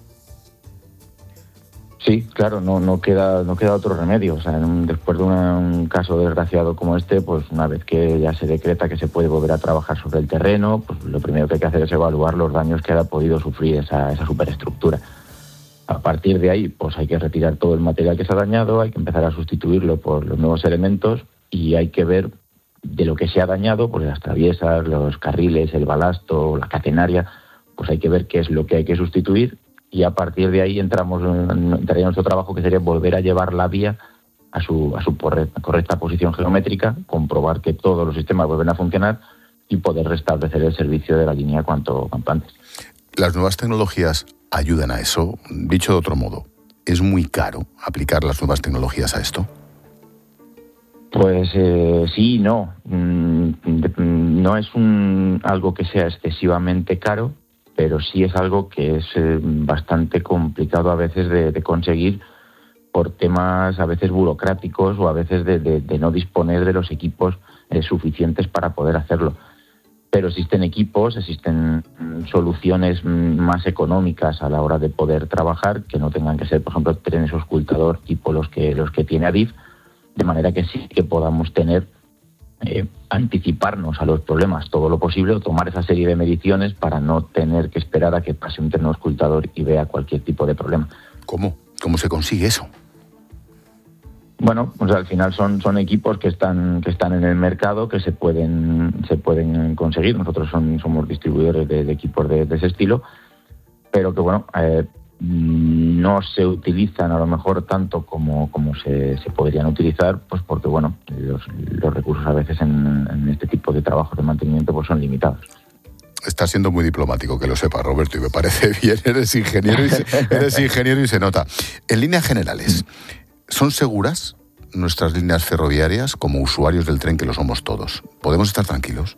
Sí, claro, no queda otro remedio. O sea, después de un caso desgraciado como este, pues una vez que ya se decreta que se puede volver a trabajar sobre el terreno, pues lo primero que hay que hacer es evaluar los daños que ha podido sufrir esa superestructura. A partir de ahí, pues hay que retirar todo el material que se ha dañado, hay que empezar a sustituirlo por los nuevos elementos y hay que ver de lo que se ha dañado, pues las traviesas, los carriles, el balasto, la catenaria, pues hay que ver qué es lo que hay que sustituir. Y a partir de ahí entraría nuestro trabajo, que sería volver a llevar la vía a su correcta posición geométrica, comprobar que todos los sistemas vuelven a funcionar y poder restablecer el servicio de la línea cuanto antes. Las nuevas tecnologías ayudan a eso. Dicho de otro modo, ¿es muy caro aplicar las nuevas tecnologías a esto? Pues sí y no. No es algo que sea excesivamente caro, pero sí es algo que es bastante complicado a veces de conseguir por temas a veces burocráticos o a veces de no disponer de los equipos suficientes para poder hacerlo. Pero existen equipos, existen soluciones más económicas a la hora de poder trabajar, que no tengan que ser, por ejemplo, trenes auscultador tipo los que tiene Adif, de manera que sí que podamos tener anticiparnos a los problemas todo lo posible, o tomar esa serie de mediciones para no tener que esperar a que pase un tren auscultador y vea cualquier tipo de problema. ¿Cómo se consigue eso? Bueno, pues al final son equipos que están en el mercado, que se pueden conseguir. Nosotros somos distribuidores de equipos de ese estilo, pero que bueno, no se utilizan a lo mejor tanto como se podrían utilizar, pues porque bueno, los recursos a veces en este tipo de trabajos de mantenimiento pues son limitados. Estás siendo muy diplomático, que lo sepas, Roberto, y me parece bien. Eres ingeniero y se nota. En líneas generales, ¿son seguras nuestras líneas ferroviarias como usuarios del tren, que lo somos todos? ¿Podemos estar tranquilos?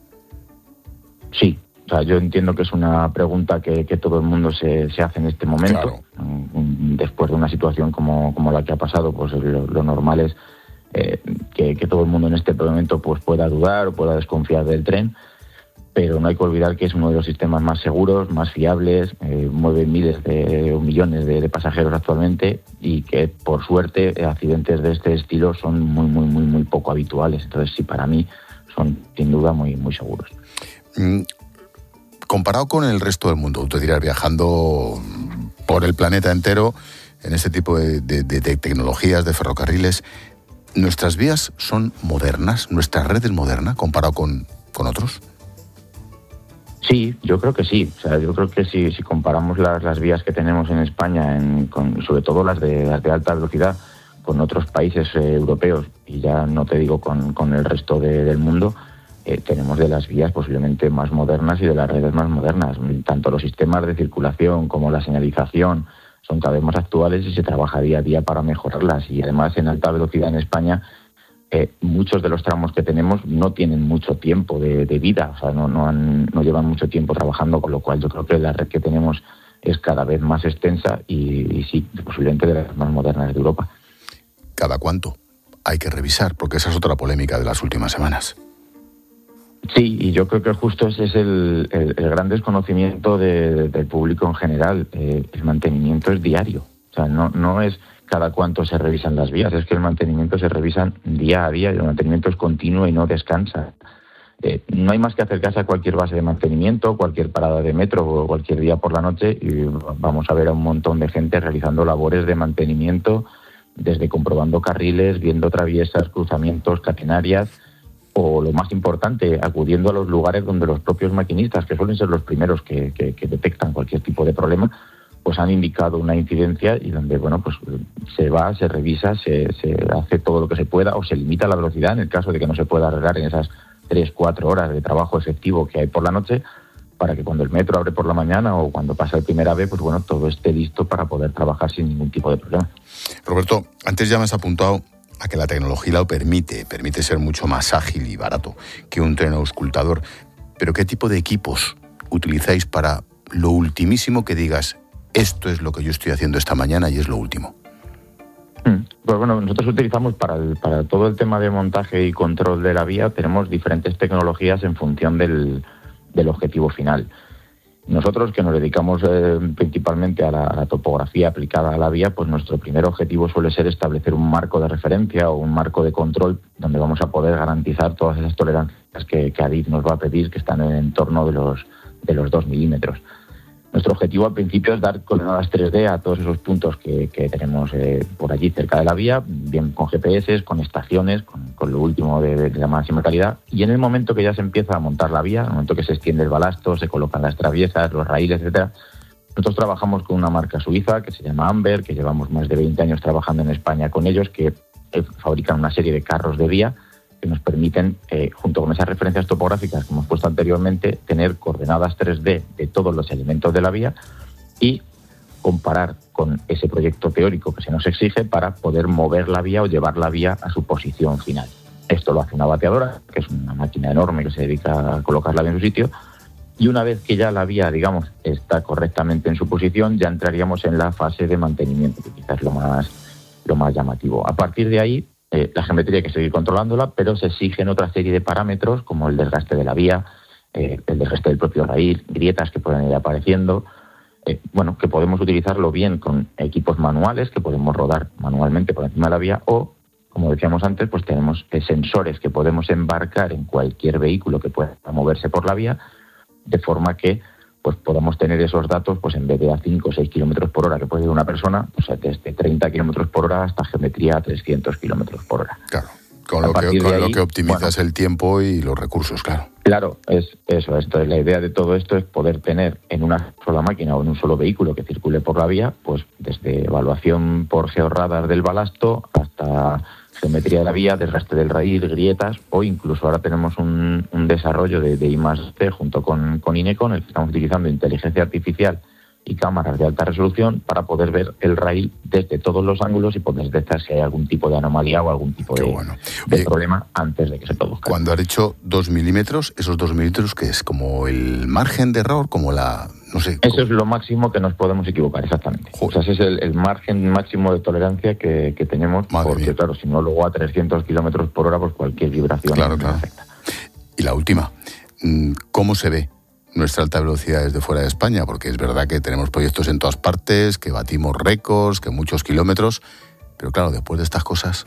Sí. O sea, yo entiendo que es una pregunta que todo el mundo se hace en este momento. Claro. Después de una situación como la que ha pasado, pues lo normal es que todo el mundo en este momento pues pueda dudar o pueda desconfiar del tren, pero no hay que olvidar que es uno de los sistemas más seguros, más fiables, mueve miles o millones de pasajeros actualmente, y que por suerte accidentes de este estilo son muy poco habituales. Entonces sí, para mí son sin duda muy seguros. Comparado con el resto del mundo, tú dirás, viajando por el planeta entero en este tipo de tecnologías, de ferrocarriles, ¿nuestras vías son modernas? ¿Nuestra red es moderna comparado con otros? Sí, yo creo que sí. O sea, yo creo que si comparamos las vías que tenemos en España, sobre todo las de alta velocidad, con otros países europeos, y ya no te digo con el resto del mundo, tenemos de las vías posiblemente más modernas y de las redes más modernas. Tanto los sistemas de circulación como la señalización son cada vez más actuales y se trabaja día a día para mejorarlas. Y además, en alta velocidad en España, muchos de los tramos que tenemos no tienen mucho tiempo de vida, o sea, no llevan mucho tiempo trabajando, con lo cual yo creo que la red que tenemos es cada vez más extensa y sí, posiblemente de las más modernas de Europa. ¿Cada cuánto hay que revisar? Porque esa es otra polémica de las últimas semanas. Sí, y yo creo que justo ese es el gran desconocimiento del público en general. El mantenimiento es diario, o sea, no es cada cuánto se revisan las vías, es que el mantenimiento se revisan día a día, y el mantenimiento es continuo y no descansa. No hay más que acercarse a cualquier base de mantenimiento, cualquier parada de metro o cualquier día por la noche, y vamos a ver a un montón de gente realizando labores de mantenimiento, desde comprobando carriles, viendo traviesas, cruzamientos, catenarias, o lo más importante, acudiendo a los lugares donde los propios maquinistas, que suelen ser los primeros que detectan cualquier tipo de problema, pues han indicado una incidencia, y donde bueno, pues se va, se revisa, se hace todo lo que se pueda, o se limita la velocidad en el caso de que no se pueda arreglar en esas 3-4 horas de trabajo efectivo que hay por la noche, para que cuando el metro abre por la mañana o cuando pasa el primer AVE, pues bueno, todo esté listo para poder trabajar sin ningún tipo de problema. Roberto, antes ya me has apuntado a que la tecnología lo permite ser mucho más ágil y barato que un tren auscultador. Pero ¿qué tipo de equipos utilizáis para lo ultimísimo que digas, esto es lo que yo estoy haciendo esta mañana y es lo último? Pues bueno, nosotros utilizamos para todo el tema de montaje y control de la vía, tenemos diferentes tecnologías en función del objetivo final. Nosotros, que nos dedicamos principalmente a la topografía aplicada a la vía, pues nuestro primer objetivo suele ser establecer un marco de referencia o un marco de control donde vamos a poder garantizar todas esas tolerancias que Adif nos va a pedir, que están en torno de los 2 milímetros. Nuestro objetivo al principio es dar coordenadas 3D a todos esos puntos que tenemos por allí cerca de la vía, bien con GPS, con estaciones, con lo último de la máxima calidad. Y en el momento que ya se empieza a montar la vía, en el momento que se extiende el balasto, se colocan las traviesas, los raíles, etcétera, nosotros trabajamos con una marca suiza que se llama Amber, que llevamos más de 20 años trabajando en España con ellos, que fabrican una serie de carros de vía que nos permiten, junto con esas referencias topográficas que hemos puesto anteriormente, tener coordenadas 3D de todos los elementos de la vía y comparar con ese proyecto teórico que se nos exige para poder mover la vía o llevar la vía a su posición final. Esto lo hace una bateadora, que es una máquina enorme que se dedica a colocar la vía en su sitio, y una vez que ya la vía, digamos, está correctamente en su posición, ya entraríamos en la fase de mantenimiento, que quizás es lo más llamativo. A partir de ahí, la geometría hay que seguir controlándola, pero se exigen otra serie de parámetros como el desgaste de la vía, el desgaste del propio raíl, grietas que pueden ir apareciendo, que podemos utilizarlo bien con equipos manuales, que podemos rodar manualmente por encima de la vía, o, como decíamos antes, pues tenemos sensores que podemos embarcar en cualquier vehículo que pueda moverse por la vía, de forma que pues podamos tener esos datos, pues en vez de a 5 o 6 kilómetros por hora que puede ir una persona, pues desde 30 kilómetros por hora hasta geometría a 300 kilómetros por hora. Claro, con lo que optimizas el tiempo y los recursos, claro. Claro, es eso. Entonces, la idea de todo esto es poder tener en una sola máquina o en un solo vehículo que circule por la vía, pues desde evaluación por georradar del balasto hasta geometría de la vía, desgaste del raíl, grietas, o incluso ahora tenemos un desarrollo de I+D junto con INECO, en el que estamos utilizando inteligencia artificial y cámaras de alta resolución para poder ver el raíl desde todos los ángulos y poder detectar si hay algún tipo de anomalía o algún tipo de problema antes de que se produzca. Cuando has dicho 2 milímetros, ¿esos 2 milímetros qué es? ¿Como el margen de error? ¿Como la...? No sé. Eso es lo máximo que nos podemos equivocar, exactamente. O sea, ese es el margen máximo de tolerancia que tenemos, porque claro, si no, luego a 300 kilómetros por hora, pues cualquier vibración nos afecta. Y la última, ¿cómo se ve nuestra alta velocidad desde fuera de España? Porque es verdad que tenemos proyectos en todas partes, que batimos récords, que muchos kilómetros, pero claro, después de estas cosas...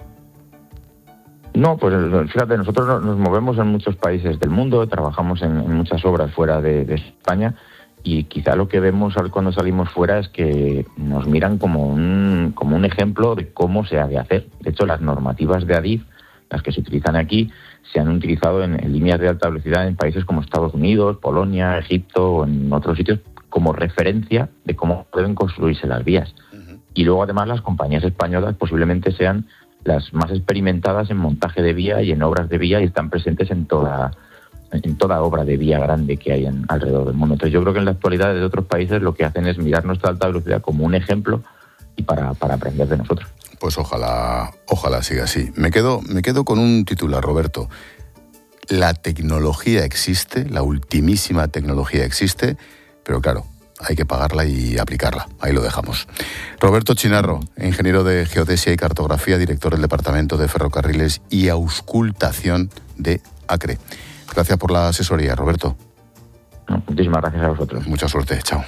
No, pues fíjate, nosotros nos movemos en muchos países del mundo, trabajamos en muchas obras fuera de España, y quizá lo que vemos cuando salimos fuera es que nos miran como un ejemplo de cómo se ha de hacer. De hecho, las normativas de Adif, las que se utilizan aquí, se han utilizado en líneas de alta velocidad en países como Estados Unidos, Polonia, Egipto o en otros sitios como referencia de cómo deben construirse las vías. Y luego, además, las compañías españolas posiblemente sean las más experimentadas en montaje de vía y en obras de vía y están presentes en toda obra de vía grande que hay alrededor del mundo. Entonces yo creo que en la actualidad desde otros países lo que hacen es mirar nuestra alta velocidad como un ejemplo y para aprender de nosotros. Pues ojalá siga así. Me quedo con un titular, Roberto. La tecnología existe, la ultimísima tecnología existe, pero claro, hay que pagarla y aplicarla. Ahí lo dejamos. Roberto Chinarro, ingeniero de Geodesia y Cartografía, director del Departamento de Ferrocarriles y Auscultación de ACRE. Gracias por la asesoría, Roberto. Muchísimas gracias a vosotros. Mucha suerte, chao.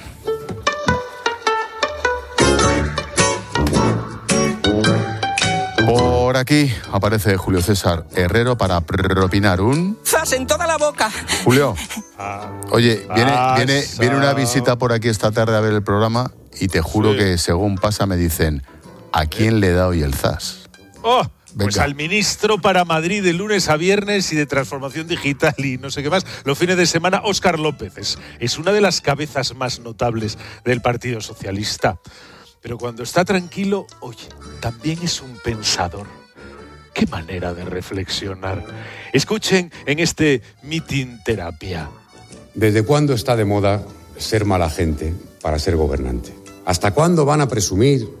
Por aquí aparece Julio César Herrero para propinar un... ¡Zas en toda la boca! Julio, oye, viene una visita por aquí esta tarde a ver el programa y te juro que según pasa me dicen, ¿a quién le da hoy el zas? ¡Oh! Pues al ministro para Madrid de lunes a viernes y de transformación digital y no sé qué más, los fines de semana, Óscar López. Es una de las cabezas más notables del Partido Socialista. Pero cuando está tranquilo, oye, también es un pensador. ¡Qué manera de reflexionar! Escuchen en este Meeting Terapia. ¿Desde cuándo está de moda ser mala gente para ser gobernante? ¿Hasta cuándo van a presumir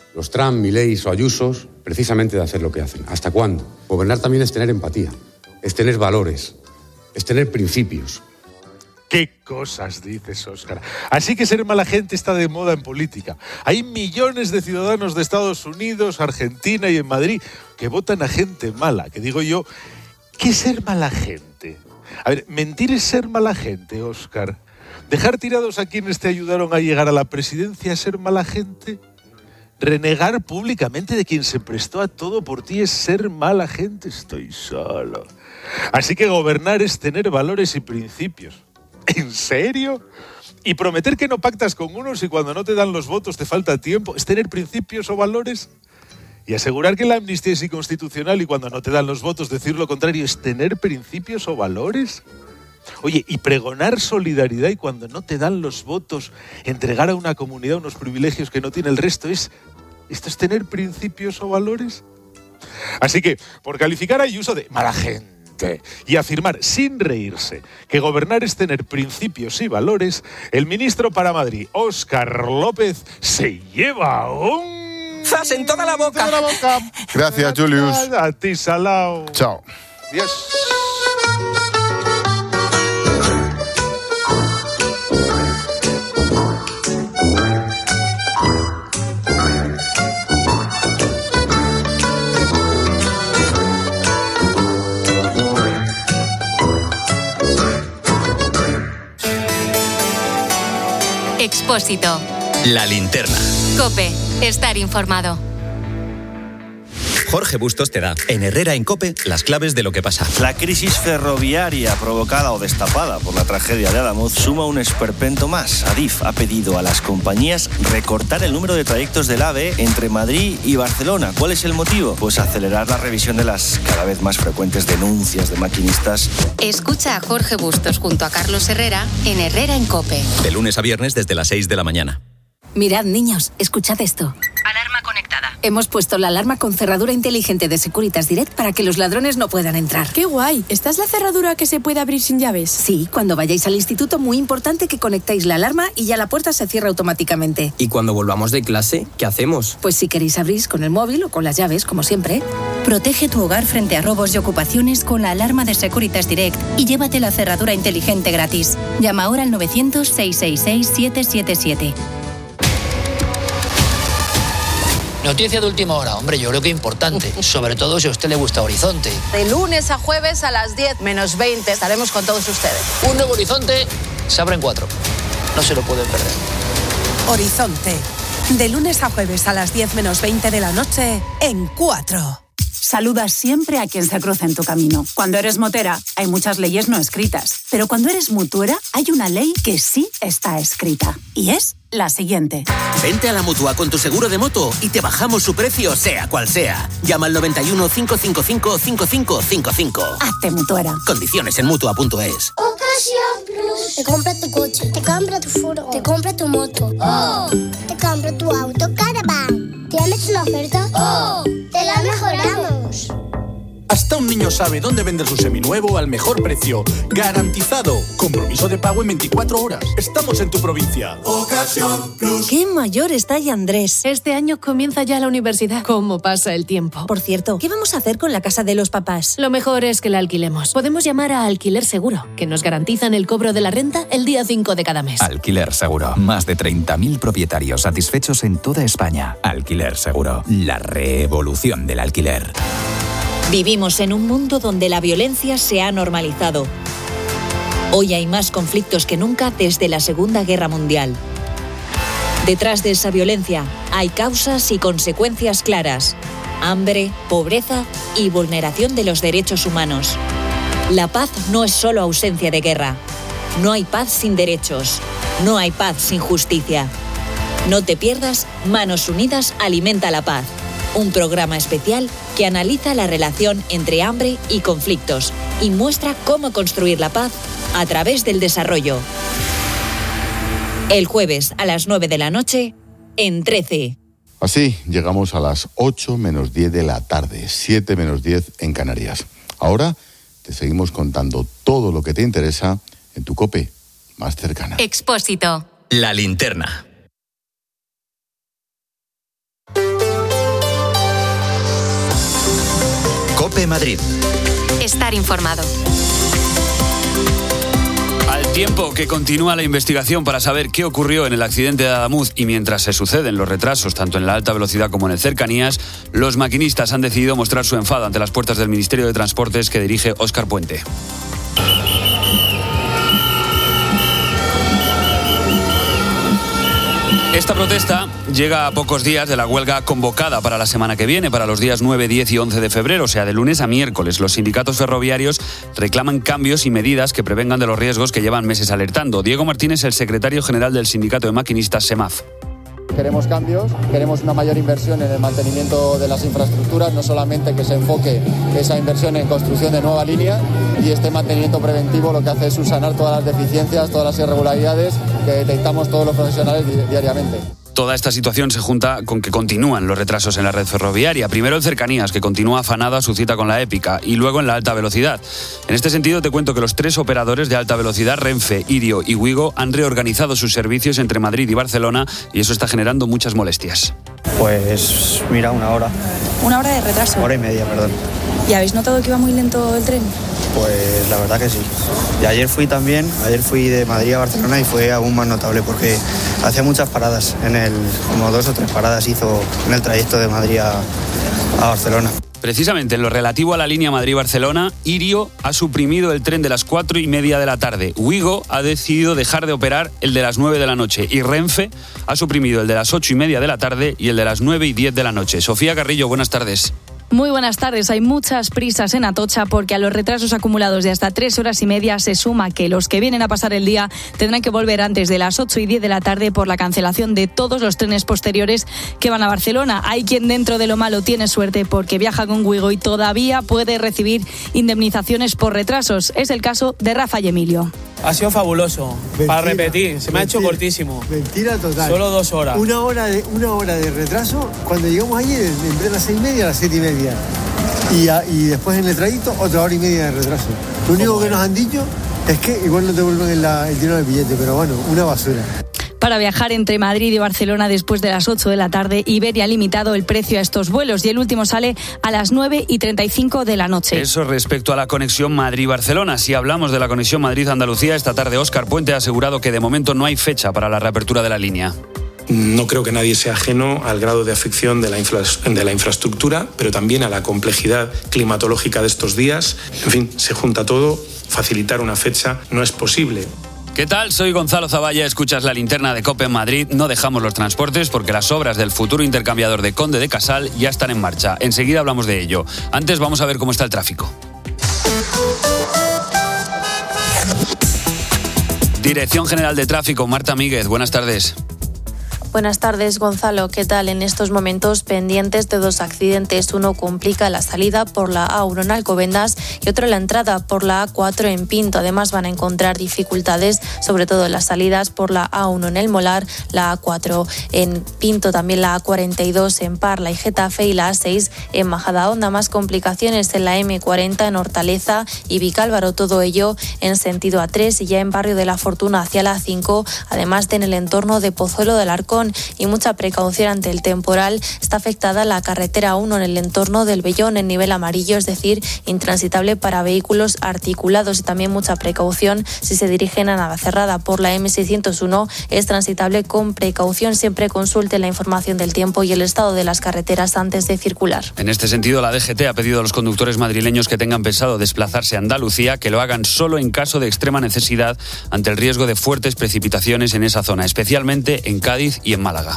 los Trump, Milei o Ayusos, precisamente de hacer lo que hacen. ¿Hasta cuándo? Gobernar también es tener empatía, es tener valores, es tener principios. ¿Qué cosas dices, Óscar? Así que ser mala gente está de moda en política. Hay millones de ciudadanos de Estados Unidos, Argentina y en Madrid que votan a gente mala. Que digo yo, ¿qué es ser mala gente? A ver, mentir es ser mala gente, Óscar. Dejar tirados a quienes te ayudaron a llegar a la presidencia es ser mala gente. Renegar públicamente de quien se prestó a todo por ti es ser mala gente. Estoy solo. Así que gobernar es tener valores y principios. ¿En serio? ¿Y prometer que no pactas con unos y cuando no te dan los votos te falta tiempo es tener principios o valores? ¿Y asegurar que la amnistía es inconstitucional y cuando no te dan los votos decir lo contrario es tener principios o valores? Oye, ¿y pregonar solidaridad y cuando no te dan los votos entregar a una comunidad unos privilegios que no tiene el resto ¿esto es tener principios o valores? Así que, por calificar a Ayuso de mala gente y afirmar sin reírse que gobernar es tener principios y valores, el ministro para Madrid, Óscar López, se lleva un... ¡Zas en toda la boca! Gracias, Julius. A ti, Salao. Chao. Adiós. Expósito. La linterna. COPE. Estar informado. Jorge Bustos te da, en Herrera en COPE, las claves de lo que pasa. La crisis ferroviaria provocada o destapada por la tragedia de Adamuz suma un esperpento más. Adif ha pedido a las compañías recortar el número de trayectos del AVE entre Madrid y Barcelona. ¿Cuál es el motivo? Pues acelerar la revisión de las cada vez más frecuentes denuncias de maquinistas. Escucha a Jorge Bustos junto a Carlos Herrera en Herrera en COPE. De lunes a viernes desde las 6 de la mañana. Mirad, niños, escuchad esto. Alarma conectada. Hemos puesto la alarma con cerradura inteligente de Securitas Direct para que los ladrones no puedan entrar. ¡Qué guay! ¿Esta es la cerradura que se puede abrir sin llaves? Sí, cuando vayáis al instituto, muy importante que conectéis la alarma y ya la puerta se cierra automáticamente. ¿Y cuando volvamos de clase, qué hacemos? Pues si queréis abrís con el móvil o con las llaves, como siempre. Protege tu hogar frente a robos y ocupaciones con la alarma de Securitas Direct y llévate la cerradura inteligente gratis. Llama ahora al 900-666-777. Noticia de última hora, hombre, yo creo que importante, sobre todo si a usted le gusta Horizonte. De lunes a jueves a las 10 menos 20 estaremos con todos ustedes. Un nuevo Horizonte se abre en 4. No se lo pueden perder. Horizonte. De lunes a jueves a las 10 menos 20 de la noche en 4. Saludas siempre a quien se cruza en tu camino. Cuando eres motera, hay muchas leyes no escritas. Pero cuando eres mutuera, hay una ley que sí está escrita. Y es la siguiente. Vente a la Mutua con tu seguro de moto y te bajamos su precio, sea cual sea. Llama al 91 555 5555. Hazte mutuera. Condiciones en Mutua.es. Ocasión Plus. Te compra tu coche, te compra tu furgo, te compra tu moto. ¡Oh! Te compra tu auto Caravan. ¿Tienes una oferta? ¡Oh! ¡Te la mejoramos! Hasta un niño sabe dónde vender su seminuevo al mejor precio. ¡Garantizado! Compromiso de pago en 24 horas. Estamos en tu provincia. Ocasión Plus. ¡Qué mayor está ya Andrés! Este año comienza ya la universidad. ¿Cómo pasa el tiempo? Por cierto, ¿qué vamos a hacer con la casa de los papás? Lo mejor es que la alquilemos. Podemos llamar a Alquiler Seguro, que nos garantizan el cobro de la renta el día 5 de cada mes. Alquiler Seguro. Más de 30.000 propietarios satisfechos en toda España. Alquiler Seguro. La revolución del alquiler. Vivimos en un mundo donde la violencia se ha normalizado. Hoy hay más conflictos que nunca desde la Segunda Guerra Mundial. Detrás de esa violencia hay causas y consecuencias claras: hambre, pobreza y vulneración de los derechos humanos. La paz no es solo ausencia de guerra. No hay paz sin derechos. No hay paz sin justicia. No te pierdas Manos Unidas alimenta la paz. Un programa especial que analiza la relación entre hambre y conflictos y muestra cómo construir la paz a través del desarrollo. El jueves a las 9 de la noche en 13. Así llegamos a las 8 menos 10 de la tarde, 7 menos 10 en Canarias. Ahora te seguimos contando todo lo que te interesa en tu COPE más cercana. Expósito. La linterna. COPE Madrid. Estar informado. Al tiempo que continúa la investigación para saber qué ocurrió en el accidente de Adamuz y mientras se suceden los retrasos tanto en la alta velocidad como en el cercanías, los maquinistas han decidido mostrar su enfado ante las puertas del Ministerio de Transportes que dirige Óscar Puente. Esta protesta llega a pocos días de la huelga convocada para la semana que viene, para los días 9, 10 y 11 de febrero, o sea, de lunes a miércoles. Los sindicatos ferroviarios reclaman cambios y medidas que prevengan de los riesgos que llevan meses alertando. Diego Martínez, el secretario general del Sindicato de Maquinistas, SEMAF. Queremos cambios, queremos una mayor inversión en el mantenimiento de las infraestructuras, no solamente que se enfoque esa inversión en construcción de nueva línea, y este mantenimiento preventivo lo que hace es subsanar todas las deficiencias, todas las irregularidades que detectamos todos los profesionales diariamente. Toda esta situación se junta con que continúan los retrasos en la red ferroviaria. Primero el Cercanías, que continúa afanado a su cita con la Épica, y luego en la alta velocidad. En este sentido te cuento que los 3 operadores de alta velocidad, Renfe, Irio y Wigo, han reorganizado sus servicios entre Madrid y Barcelona, y eso está generando muchas molestias. Pues mira, 1 hora. 1 hora de retraso. 1 hora y media, perdón. ¿Y habéis notado que iba muy lento el tren? Pues la verdad que sí. Y ayer fui de Madrid a Barcelona y fue aún más notable porque hacía muchas paradas, como 2 o 3 paradas hizo en el trayecto de Madrid a Barcelona. Precisamente en lo relativo a la línea Madrid-Barcelona, Irio ha suprimido el tren de las 4:30 de la tarde. Wigo ha decidido dejar de operar el de las 9 de la noche y Renfe ha suprimido el de las 8:30 de la tarde y el de las 9:10 de la noche. Sofía Carrillo, buenas tardes. Muy buenas tardes. Hay muchas prisas en Atocha porque a los retrasos acumulados de hasta 3 horas y media se suma que los que vienen a pasar el día tendrán que volver antes de las 8:10 de la tarde por la cancelación de todos los trenes posteriores que van a Barcelona. Hay quien dentro de lo malo tiene suerte porque viaja con Wigo y todavía puede recibir indemnizaciones por retrasos. Es el caso de Rafa y Emilio. Ha sido fabuloso. Mentira, para repetir, se me ha hecho cortísimo. Mentira total. Solo 2 horas. Una hora de retraso. Cuando llegamos ayer, entre las 6:30 a las 7:30. Y después en el trayecto, 1 hora y media de retraso. Lo único que nos han dicho es que igual no devuelven el dinero del billete, pero bueno, una basura. Para viajar entre Madrid y Barcelona después de las 8 de la tarde, Iberia ha limitado el precio a estos vuelos y el último sale a las 9:35 de la noche. Eso respecto a la conexión Madrid-Barcelona. Si hablamos de la conexión Madrid-Andalucía, esta tarde Óscar Puente ha asegurado que de momento no hay fecha para la reapertura de la línea. No creo que nadie sea ajeno al grado de afección de la infraestructura, pero también a la complejidad climatológica de estos días. En fin, se junta todo. Facilitar una fecha no es posible. ¿Qué tal? Soy Gonzalo Zavalla, escuchas la linterna de COPE en Madrid. No dejamos los transportes porque las obras del futuro intercambiador de Conde de Casal ya están en marcha. Enseguida hablamos de ello. Antes vamos a ver cómo está el tráfico. Dirección General de Tráfico, Marta Míguez, buenas tardes. Buenas tardes, Gonzalo. ¿Qué tal? En estos momentos pendientes de 2 accidentes. Uno complica la salida por la A1 en Alcobendas y otro la entrada por la A4 en Pinto. Además van a encontrar dificultades, sobre todo en las salidas por la A1 en El Molar, la A4 en Pinto, también la A42 en Parla y Getafe y la A6 en Majadahonda. Más complicaciones en la M40 en Hortaleza y Vicálvaro. Todo ello en sentido A3 y ya en Barrio de la Fortuna hacia la A5, además de en el entorno de Pozuelo del Arcón. Y mucha precaución ante el temporal. Está afectada la carretera 1 en el entorno del Vellón en nivel amarillo, es decir, intransitable para vehículos articulados, y también mucha precaución si se dirigen a Navacerrada por la M601. Es transitable con precaución. Siempre consulte la información del tiempo y el estado de las carreteras antes de circular. En este sentido, la DGT ha pedido a los conductores madrileños que tengan pensado desplazarse a Andalucía que lo hagan solo en caso de extrema necesidad ante el riesgo de fuertes precipitaciones en esa zona, especialmente en Cádiz y en Málaga.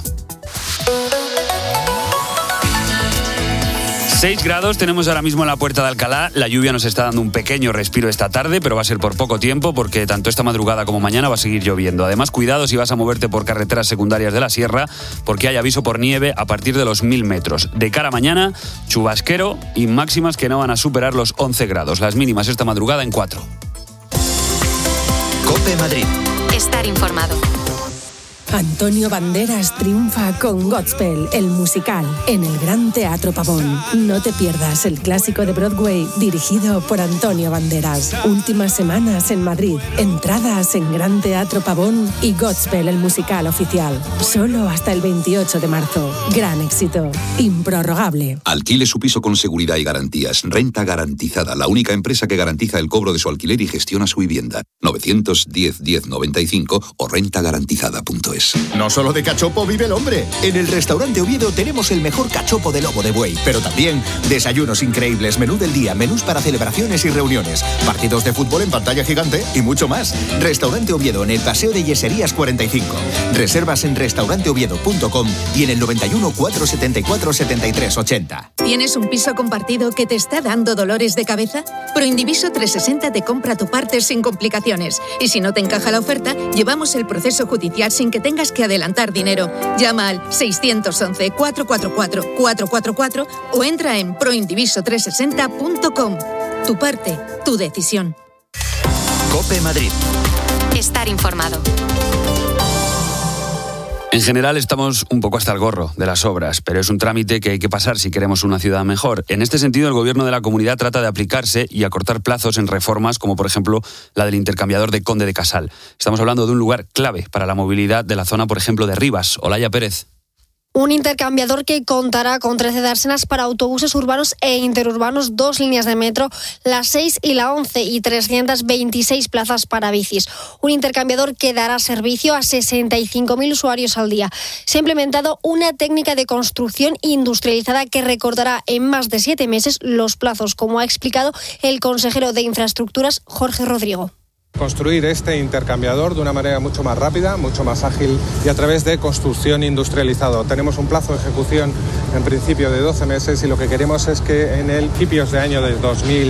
6 grados tenemos ahora mismo en la Puerta de Alcalá. La lluvia nos está dando un pequeño respiro esta tarde, pero va a ser por poco tiempo porque tanto esta madrugada como mañana va a seguir lloviendo. Además, cuidado si vas a moverte por carreteras secundarias de la sierra porque hay aviso por nieve a partir de los 1000 metros. De cara a mañana, chubasquero y máximas que no van a superar los 11 grados. Las mínimas esta madrugada en 4. COPE Madrid. Estar informado. Antonio Banderas triunfa con Godspell, el musical, en el Gran Teatro Pavón. No te pierdas el clásico de Broadway dirigido por Antonio Banderas. Últimas semanas en Madrid. Entradas en Gran Teatro Pavón y Godspell, el musical oficial. Solo hasta el 28 de marzo. Gran éxito. Improrrogable. Alquile su piso con seguridad y garantías. Renta Garantizada, la única empresa que garantiza el cobro de su alquiler y gestiona su vivienda. 910 1095 o rentagarantizada.es. No solo de cachopo vive el hombre. En el restaurante Oviedo tenemos el mejor cachopo de lomo de buey, pero también desayunos increíbles, menú del día, menús para celebraciones y reuniones, partidos de fútbol en pantalla gigante y mucho más. Restaurante Oviedo en el Paseo de Yeserías 45. Reservas en restauranteoviedo.com y en el 91 474 73 80. ¿Tienes un piso compartido que te está dando dolores de cabeza? Proindiviso 360 te compra tu parte sin complicaciones. Y si no te encaja la oferta, llevamos el proceso judicial sin que tengas que adelantar dinero. Llama al 611-444-444 o entra en proindiviso360.com. Tu parte, tu decisión. COPE Madrid. Estar informado. En general estamos un poco hasta el gorro de las obras, pero es un trámite que hay que pasar si queremos una ciudad mejor. En este sentido, el gobierno de la comunidad trata de aplicarse y acortar plazos en reformas, como por ejemplo la del intercambiador de Conde de Casal. Estamos hablando de un lugar clave para la movilidad de la zona, por ejemplo, de Rivas. Olaya Pérez. Un intercambiador que contará con 13 dársenas para autobuses urbanos e interurbanos, 2 líneas de metro, la 6 y la 11, y 326 plazas para bicis. Un intercambiador que dará servicio a 65.000 usuarios al día. Se ha implementado una técnica de construcción industrializada que recortará en más de 7 meses los plazos, como ha explicado el consejero de Infraestructuras, Jorge Rodrigo. Construir este intercambiador de una manera mucho más rápida, mucho más ágil y a través de construcción industrializado. Tenemos un plazo de ejecución en principio de 12 meses y lo que queremos es que en el principios de año de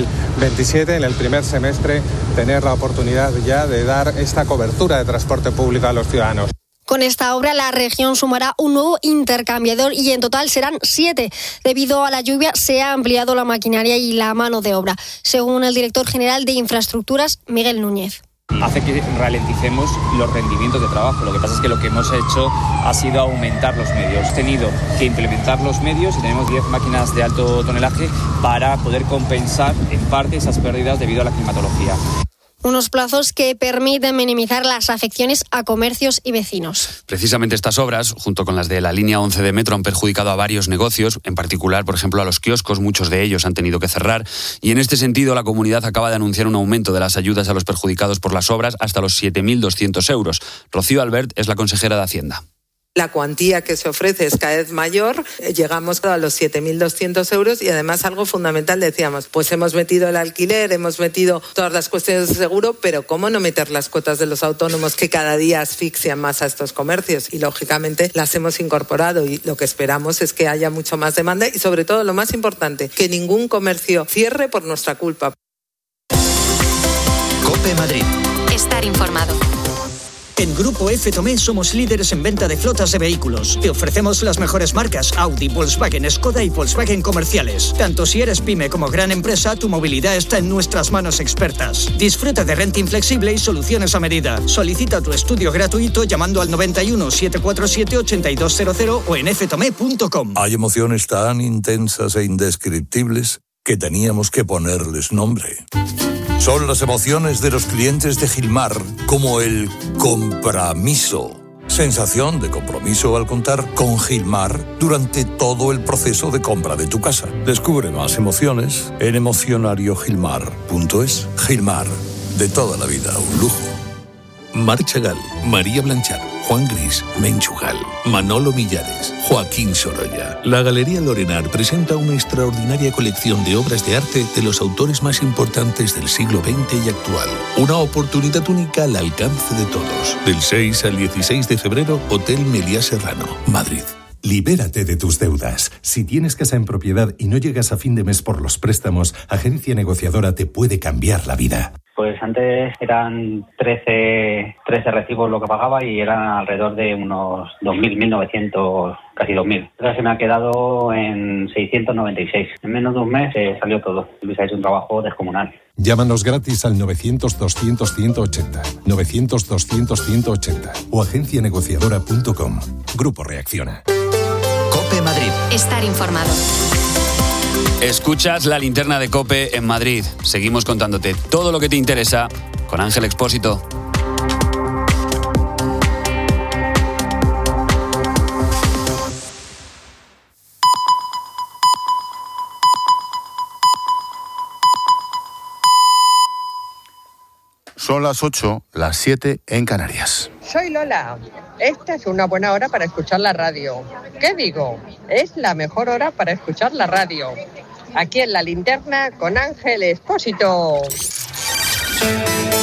2027, en el primer semestre, tener la oportunidad ya de dar esta cobertura de transporte público a los ciudadanos. Con esta obra, la región sumará un nuevo intercambiador y en total serán 7. Debido a la lluvia, se ha ampliado la maquinaria y la mano de obra, según el director general de Infraestructuras, Miguel Núñez. Hace que ralenticemos los rendimientos de trabajo. Lo que pasa es que lo que hemos hecho ha sido aumentar los medios. Hemos tenido que implementar los medios y tenemos 10 máquinas de alto tonelaje para poder compensar en parte esas pérdidas debido a la climatología. Unos plazos que permiten minimizar las afecciones a comercios y vecinos. Precisamente estas obras, junto con las de la línea 11 de metro, han perjudicado a varios negocios, en particular, por ejemplo, a los kioscos. Muchos de ellos han tenido que cerrar. Y en este sentido, la comunidad acaba de anunciar un aumento de las ayudas a los perjudicados por las obras hasta los 7.200 euros. Rocío Albert es la consejera de Hacienda. La cuantía que se ofrece es cada vez mayor, llegamos a los 7.200 euros y además algo fundamental, decíamos, pues hemos metido el alquiler, hemos metido todas las cuestiones de seguro, pero ¿cómo no meter las cuotas de los autónomos que cada día asfixian más a estos comercios? Y lógicamente las hemos incorporado y lo que esperamos es que haya mucho más demanda y sobre todo lo más importante, que ningún comercio cierre por nuestra culpa. COPE Madrid. Estar informado. En Grupo F. Tomé somos líderes en venta de flotas de vehículos. Te ofrecemos las mejores marcas Audi, Volkswagen, Skoda y Volkswagen comerciales. Tanto si eres pyme como gran empresa, tu movilidad está en nuestras manos expertas. Disfruta de renting flexible y soluciones a medida. Solicita tu estudio gratuito llamando al 91 747 8200 o en ftome.com. Hay emociones tan intensas e indescriptibles que teníamos que ponerles nombre. Son las emociones de los clientes de Gilmar, como el compromiso. Sensación de compromiso al contar con Gilmar durante todo el proceso de compra de tu casa. Descubre más emociones en emocionariogilmar.es. Gilmar, de toda la vida, un lujo. Marc Chagall, María Blanchard, Juan Gris, Menchugal, Manolo Millares, Joaquín Sorolla. La Galería Lorenar presenta una extraordinaria colección de obras de arte de los autores más importantes del siglo XX y actual. Una oportunidad única al alcance de todos. Del 6 al 16 de febrero, Hotel Meliá Serrano, Madrid. Libérate de tus deudas. Si tienes casa en propiedad y no llegas a fin de mes por los préstamos, Agencia Negociadora te puede cambiar la vida. Pues antes eran 13 recibos lo que pagaba y eran alrededor de unos 2.000, 1.900, casi 2.000. Ahora se me ha quedado en 696. En menos de un mes salió todo. Luis ha hecho un trabajo descomunal. Llámanos gratis al 900-200-180, 900-200-180 o agencianegociadora.com. Grupo Reacciona. COPE Madrid. Estar informado. Escuchas la linterna de COPE en Madrid. Seguimos contándote todo lo que te interesa con Ángel Expósito. Son las 8, las 7 en Canarias. Soy Lola. Esta es una buena hora para escuchar la radio. ¿Qué digo? Es la mejor hora para escuchar la radio. Aquí en La Linterna con Ángel Expósito.